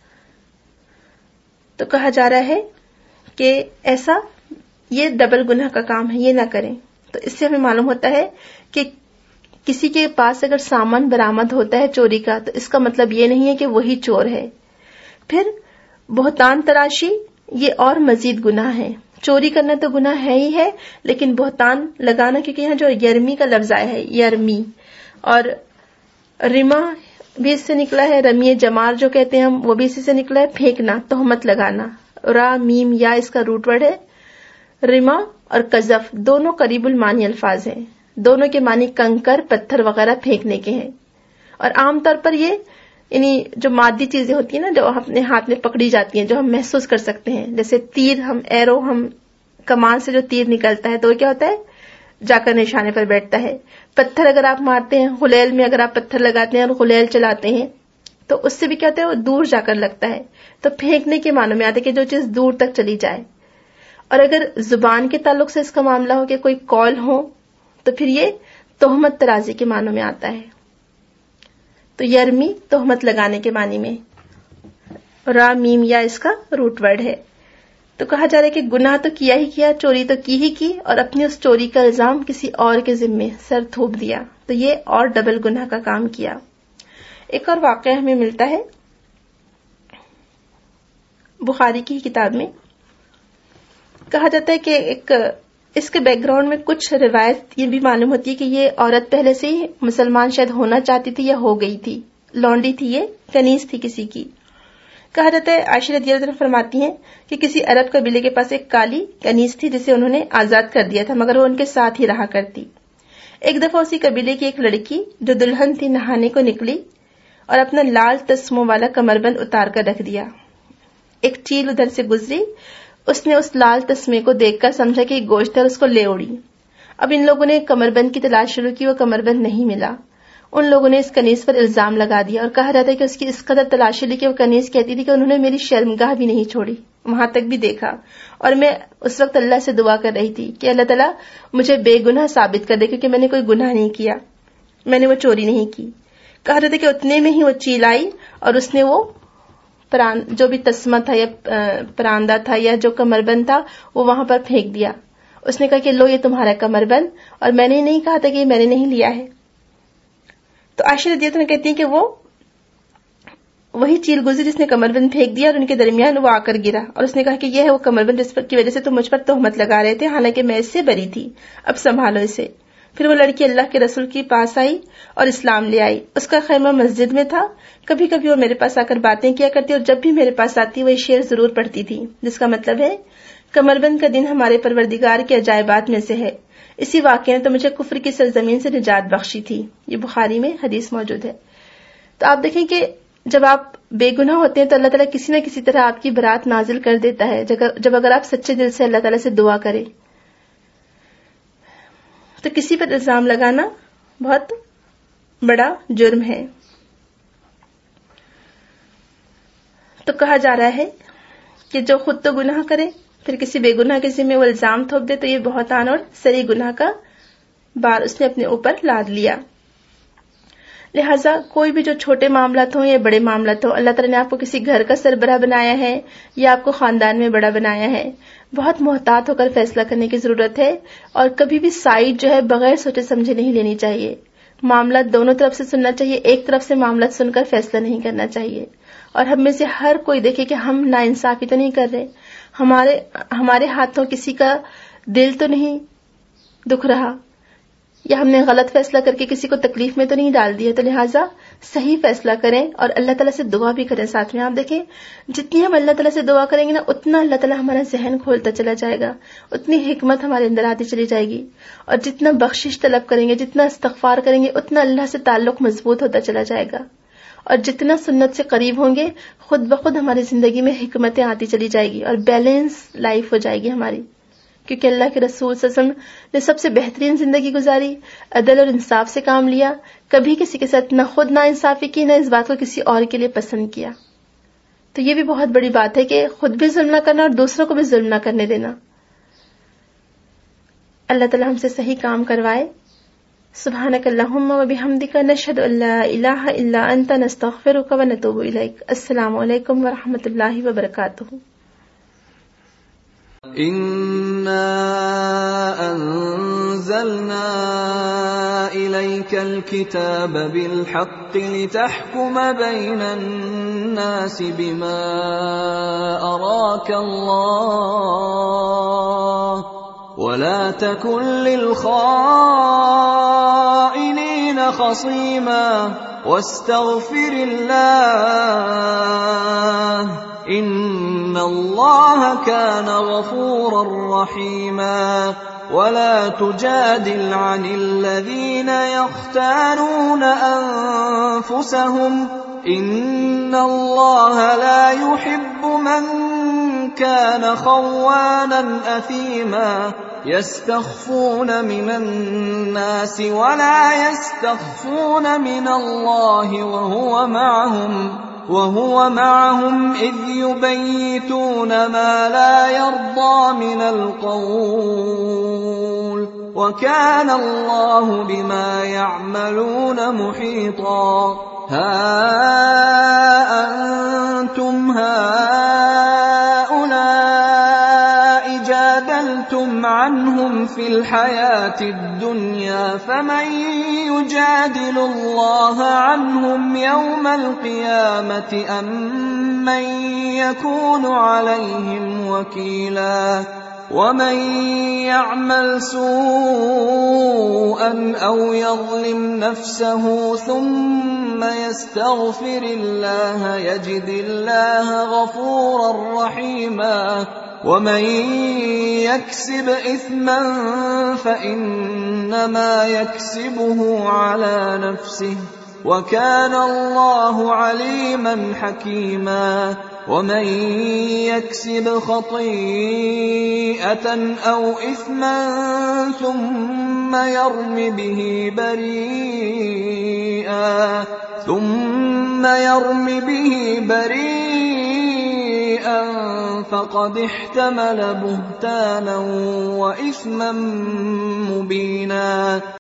تو کہا جا رہا ہے کہ ایسا یہ ڈبل گناہ کا کام ہے, یہ نہ کریں. تو اس سے ہمیں معلوم ہوتا ہے کہ کسی کے پاس اگر سامان برآمد ہوتا ہے چوری کا, تو اس کا مطلب یہ نہیں ہے کہ وہی چور ہے. پھر بہتان تراشی یہ اور مزید گناہ ہے. چوری کرنا تو گناہ ہے ہی ہے, لیکن بہتان لگانا, کیونکہ یہاں جو یرمی کا لفظ آیا ہے, یرمی, اور رما بھی اس سے نکلا ہے, رمی جمار جو کہتے ہیں ہم, وہ بھی اسی سے نکلا ہے, پھینکنا, تہمت لگانا. را میم یا اس کا روٹ ورڈ ہے. رما اور قذف دونوں قریب المانی الفاظ ہیں, دونوں کے معنی کنکر, پتھر وغیرہ پھینکنے کے ہیں. اور عام طور پر یہ یعنی جو مادی چیزیں ہوتی ہیں نا, جو اپنے ہاتھ میں پکڑی جاتی ہیں, جو ہم محسوس کر سکتے ہیں, جیسے تیر, ہم ایرو, ہم کمان سے جو تیر نکلتا ہے تو وہ کیا ہوتا ہے, جا کر نشانے پر بیٹھتا ہے. پتھر اگر آپ مارتے ہیں, غلیل میں اگر آپ پتھر لگاتے ہیں اور غلیل چلاتے ہیں, تو اس سے بھی کیا ہوتا ہے, وہ دور جا کر لگتا ہے. تو پھینکنے کے معنوں میں آتا ہے کہ جو چیز دور تک چلی جائے. اور اگر زبان کے تعلق سے اس کا معاملہ ہو کہ کوئی قول ہو, تو پھر یہ تہمت ترازی کے معنوں میں آتا ہے. تو یرمی تہمت لگانے کے معنی میں, را میم یا اس کا روٹ ورڈ ہے. تو کہا جا رہا ہے کہ گناہ تو کیا ہی کیا, چوری تو کی ہی کی, اور اپنی اس چوری کا الزام کسی اور کے ذمے سر تھوپ دیا. تو یہ اور ڈبل گناہ کا کام کیا. ایک اور واقعہ ہمیں ملتا ہے بخاری کی کتاب میں. کہا جاتا ہے کہ ایک اس کے بیک گراؤنڈ میں کچھ روایت یہ بھی معلوم ہوتی ہے کہ یہ عورت پہلے سے ہی مسلمان شاید ہونا چاہتی تھی یا ہو گئی تھی, لونڈی تھی, یہ کنیز تھی کسی کی. کہا جاتا ہے عائشہ رضی اللہ عنہا فرماتی ہیں کہ کسی عرب قبیلے کے پاس ایک کالی کنیز تھی جسے انہوں نے آزاد کر دیا تھا، مگر وہ ان کے ساتھ ہی رہا کرتی۔ ایک دفعہ اسی قبیلے کی ایک لڑکی جو دلہن تھی نہانے کو نکلی اور اپنا لال تسموں والا کمربند اتار کر رکھ دیا۔ ایک چیل ادھر سے گزری، اس نے اس لال تسمے کو دیکھ کر سمجھا کہ ایک گوشت ہے اور اس کو لے اڑی۔ اب ان لوگوں نے کمربند کی تلاش شروع کی، وہ کمربند نہیں ملا۔ ان لوگوں نے اس کنیز پر الزام لگا دیا اور کہا جاتا ہے کہ اس کی اس قدر تلاشی لی کہ وہ کنیز کہتی تھی کہ انہوں نے میری شرمگاہ بھی نہیں چھوڑی، وہاں تک بھی دیکھا، اور میں اس وقت اللہ سے دعا کر رہی تھی کہ اللہ تعالیٰ مجھے بے گناہ ثابت کر دے، کیونکہ میں نے کوئی گناہ نہیں کیا، میں نے وہ چوری نہیں کی۔ کہا جاتا ہے کہ اتنے میں ہی وہ چیل آئی اور اس نے وہ جو بھی تسمہ تھا یا پراندہ تھا یا جو کمربند تھا وہ وہاں پر پھینک دیا۔ اس نے کہا کہ لو یہ تمہارا کمربند، اور میں نے نہیں کہا تھا کہ یہ میں نے نہیں لیا ہے۔ تو عائشہ رضی اللہ عنہا کہتی ہیں کہ وہ وہی چیل گزری جس نے کمربند پھینک دیا اور ان کے درمیان وہ آ کر گرا، اور اس نے کہا کہ یہ ہے وہ کمربند جس کی وجہ سے تم مجھ پر تہمت لگا رہے تھے، حالانکہ میں اس سے بری تھی، اب سنبھالو اسے۔ پھر وہ لڑکی اللہ کے رسول کے پاس آئی اور اسلام لے آئی۔ اس کا خیمہ مسجد میں تھا، کبھی کبھی وہ میرے پاس آ کر باتیں کیا کرتی اور جب بھی میرے پاس آتی وہ یہ شعر ضرور پڑھتی تھی، جس کا مطلب ہے کمربند کا دن ہمارے پروردگار کے عجائبات میں سے ہے، اسی واقعے نے تو مجھے کفر کی سرزمین سے نجات بخشی تھی۔ یہ بخاری میں حدیث موجود ہے۔ تو آپ دیکھیں کہ جب آپ بے گناہ ہوتے ہیں تو اللہ تعالیٰ کسی نہ کسی طرح آپ کی برات نازل کر دیتا ہے، جب اگر آپ سچے دل سے اللہ تعالیٰ سے دعا کریں۔ تو کسی پر الزام لگانا بہت بڑا جرم ہے۔ تو کہا جا رہا ہے کہ جو خود تو گناہ کرے پھر کسی بے گناہ کے ذمہ وہ الزام تھوپ دے تو یہ بہتان اور سری گناہ کا بار اس نے اپنے اوپر لاد لیا۔ لہٰذا کوئی بھی جو چھوٹے معاملات ہوں یا بڑے معاملات ہوں، اللہ تعالیٰ نے آپ کو کسی گھر کا سربراہ بنایا ہے یا آپ کو خاندان میں بڑا بنایا ہے، بہت محتاط ہو کر فیصلہ کرنے کی ضرورت ہے، اور کبھی بھی سائڈ جو ہے بغیر سوچے سمجھے نہیں لینی چاہیے۔ معاملات دونوں طرف سے سننا چاہیے، ایک طرف سے معاملات سن کر فیصلہ نہیں کرنا چاہیے۔ اور ہم میں سے ہر کوئی دیکھے کہ ہم ناانصافی تو نہیں کر رہے، ہمارے ہاتھوں کسی کا دل تو نہیں دکھ رہا، یا ہم نے غلط فیصلہ کر کے کسی کو تکلیف میں تو نہیں ڈال دیا۔ تو لہٰذا صحیح فیصلہ کریں اور اللہ تعالیٰ سے دعا بھی کریں ساتھ میں۔ آپ دیکھیں جتنی ہم اللہ تعالیٰ سے دعا کریں گے نا، اتنا اللہ تعالیٰ ہمارا ذہن کھولتا چلا جائے گا، اتنی حکمت ہمارے اندر آتی چلی جائے گی، اور جتنا بخشش طلب کریں گے، جتنا استغفار کریں گے، اتنا اللہ سے تعلق مضبوط ہوتا چلا جائے گا، اور جتنا سنت سے قریب ہوں گے خود بخود ہماری زندگی میں حکمتیں آتی چلی جائے گی اور بیلنس لائف ہو جائے گی ہماری، کیونکہ اللہ کے رسول صلی اللہ علیہ وسلم نے سب سے بہترین زندگی گزاری، عدل اور انصاف سے کام لیا، کبھی کسی کے ساتھ نہ خود نا انصافی کی، نہ اس بات کو کسی اور کے لیے پسند کیا۔ تو یہ بھی بہت بڑی بات ہے کہ خود بھی ظلم نہ کرنا اور دوسروں کو بھی ظلم نہ کرنے دینا۔ اللہ تعالی ہم سے صحیح کام کروائے۔ سبحانک اللہم و بحمدک، نشہد ان لا الہ الا انت، نستغفرک و نتوب الیک۔ السلام علیکم و رحمۃ اللہ وبرکاتہ۔ إِنَّا أَنزَلْنَا إِلَيْكَ الْكِتَابَ بِالْحَقِّ لِتَحْكُمَ بَيْنَ النَّاسِ بِمَا أَرَاكَ اللَّهُ وَلَا تَكُنْ لِلْخَائِنِينَ خَصِيمًا وَاسْتَغْفِرِ اللَّهَ إِنَّ اللَّهَ كَانَ غَفُورًا رَّحِيمًا وَلَا تُجَادِلْ عَنِ الَّذِينَ يَخْتَانُونَ أَنفُسَهُمْ إِنَّ اللَّهَ لَا يُحِبُّ مَن كَانَ خَوَّانًا أَثِيمًا يَسْتَخْفُونَ مِنَ النَّاسِ وَلَا يَسْتَخْفُونَ مِنَ اللَّهِ وهو معهم إذ يبيتون ما لا يرضى من القول وكان الله بما يعملون محيطا ها أنتم هؤلاء جادلتم عنهم في الحياة الدنيا فمن يجادل الله عنهم يوم القيامة أم من يكون عليهم وكيلا ومن يعمل سوءا أو يظلم نفسه ثم ثم يستغفر الله يجد الله غفورا رحيما ومن يكسب إثما فإنما يكسبه على نفسه وكان الله عليما حكيما ومن يكسب خطيئة أو إثما ثم يرم به بريئا فقد احتمل بهتانا وإثما مبينا